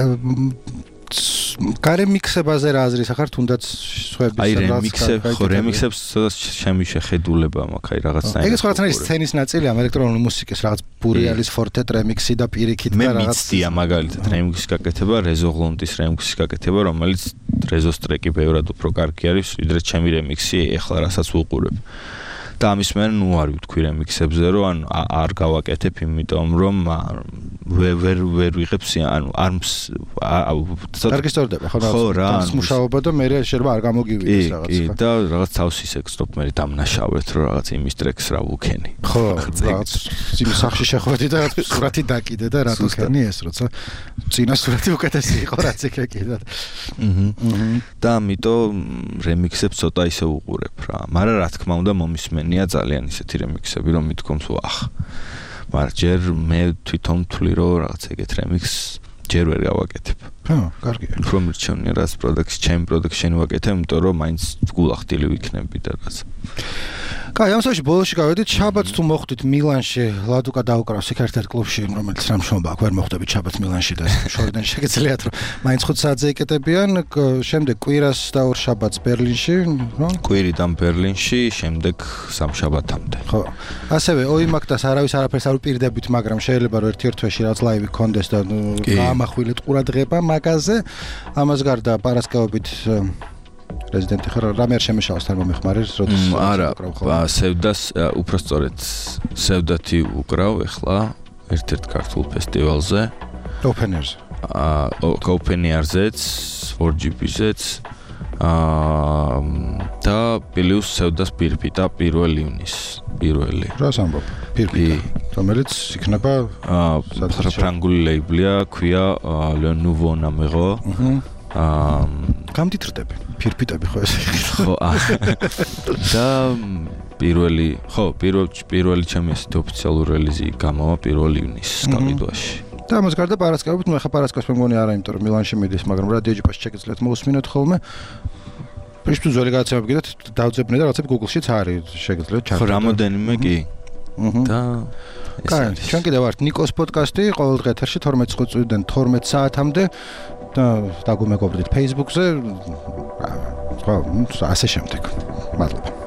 გარე მიქსებაზე რა აზრის ახარ თუნდაც სხვების აი რემიქსებს ჩემი შეხედულება მაქვს აი რაღაცნაირად. ეგ რაღაცნაირი სცენის ნაწილია ელექტრონული მუსიკის რაღაც ბურიალის ფორტეტ რემიქსი და პირიქით და რაღაც. მე მიცდია მაგალითად რემიქსის გაკეთება, რეზო ღლონტის რემიქსის გაკეთება, რომელიც რეზოს ტრეკი ბევრად უფრო კარგი არის, ვიდრე ჩემი რემიქსი ეხლა რასაც ვუყურებ. და ამის მერე ნუ არ ვთქვი რემიქსებზე, რომ არ გავაკეთებ, იმიტომ რომ ვერ ვიღებს, ანუ კარგი სწორდება, ხო რა, მუშაობა და მე შეიძლება არ გამოგივიდეს რაღაც. კი, და რაღაც თავს ისექსტოპ მე დამნაშავეთ, რომ რაღაც იმის ტრეკს რა ვუქენი. ხო, რაღაც იმის სახში შეხვედი და რაღაც სურათი დაკიდე და რა ვუქენი ეს, როცა წინა სურათი უკეთესი იყო, რაც იქ ეკიდა. და ამიტომ რემიქსებს ცოტა ისე ვუყურებ რა. მაგრამ რა თქმა უნდა მომისმენია ძალიან ისეთი რემიქსები, რომ მithkoms ვახ. მაგრამ ჯერ მე თვითონ ვთვლი, რომ რაღაც ეგეთ რემიქსს ჯერ ვერ გავაკეთებ. ხო, კარგია. უფრო მირჩევნია რაც ჩემი პროდუქშენი ვაკეთებ, იმიტომ რომ მაინც გულახდილი ვიქნები და რაღაც. კაი, ამ შემთხვევაში ბოლოში გავედით, შაბათს თუ მოხვდით მილანში, ლადუკა დაუკრავს იქ ერთ-ერთ კლუბში, რომელიც რამ შრომობა აქვს, ვერ მოხვდებით შაბათს მილანში და შორიდან შეგეძლიათ, რომ მაინც 5 საათზე იკეტებიან, შემდეგ კვირას და ორ შაბათს ბერლინში, ხო? კვირიდან ბერლინში, შემდეგ სამშაბათამდე. ხო. ასევე ოიმაკდას არავის არაფერს არ უპირდებით, მაგრამ შეიძლება რომ ერთ-ერთ თვეში რაც ლაივი კონდეს და გაამახვილეთ ყურადღება მაგაზე. ამას გარდა პარასკევობით რეზიდენტი ხარ რამე არ შემეშალს თან მომეხმარეს როდის არა სევდას უფრო სწორედ სევდათი უკრავ ეხლა ერთ-ერთ ქართულ ფესტივალზე ოპენერზე ოპენერზეც 4GB-ზეც და პლიუს სევდას პირფიტა 1 ივნის პირველი რას ამბობ პირფიტა რომელიც იქნება ფრანგული ლეიბლია ქვია Le Nouveau Numéro გამდითრდები ფირფიტები ხო ესე ხო და პირველი ჩემი ესეთი ოფიციალური რელიზი გამოვა 1 ივნისს გაყიდვაში და ამას გარდა პარასკევით მე ხა პარასკევს მე მგონი არა იმიტომ რომ მილანში მიდის მაგრამ რადიო ჯიპას შეგიძლიათ მოусმინოთ ხოლმე პრინციპი ზოგი გადაცემები კიდე დავძებნე და რაღაცები Google-შიც არის შეგიძლიათ ჩართო ხო რამოდენიმე კი და კაი ჩვენ კიდე ვართ ნიკოს პოდკასტი ყოველდღე ეთერში 12 წუთიდან 12 საათამდე და დაგვიმეგობრდით Facebook-ზე. ხო, ასე შემდეგ. მადლობა.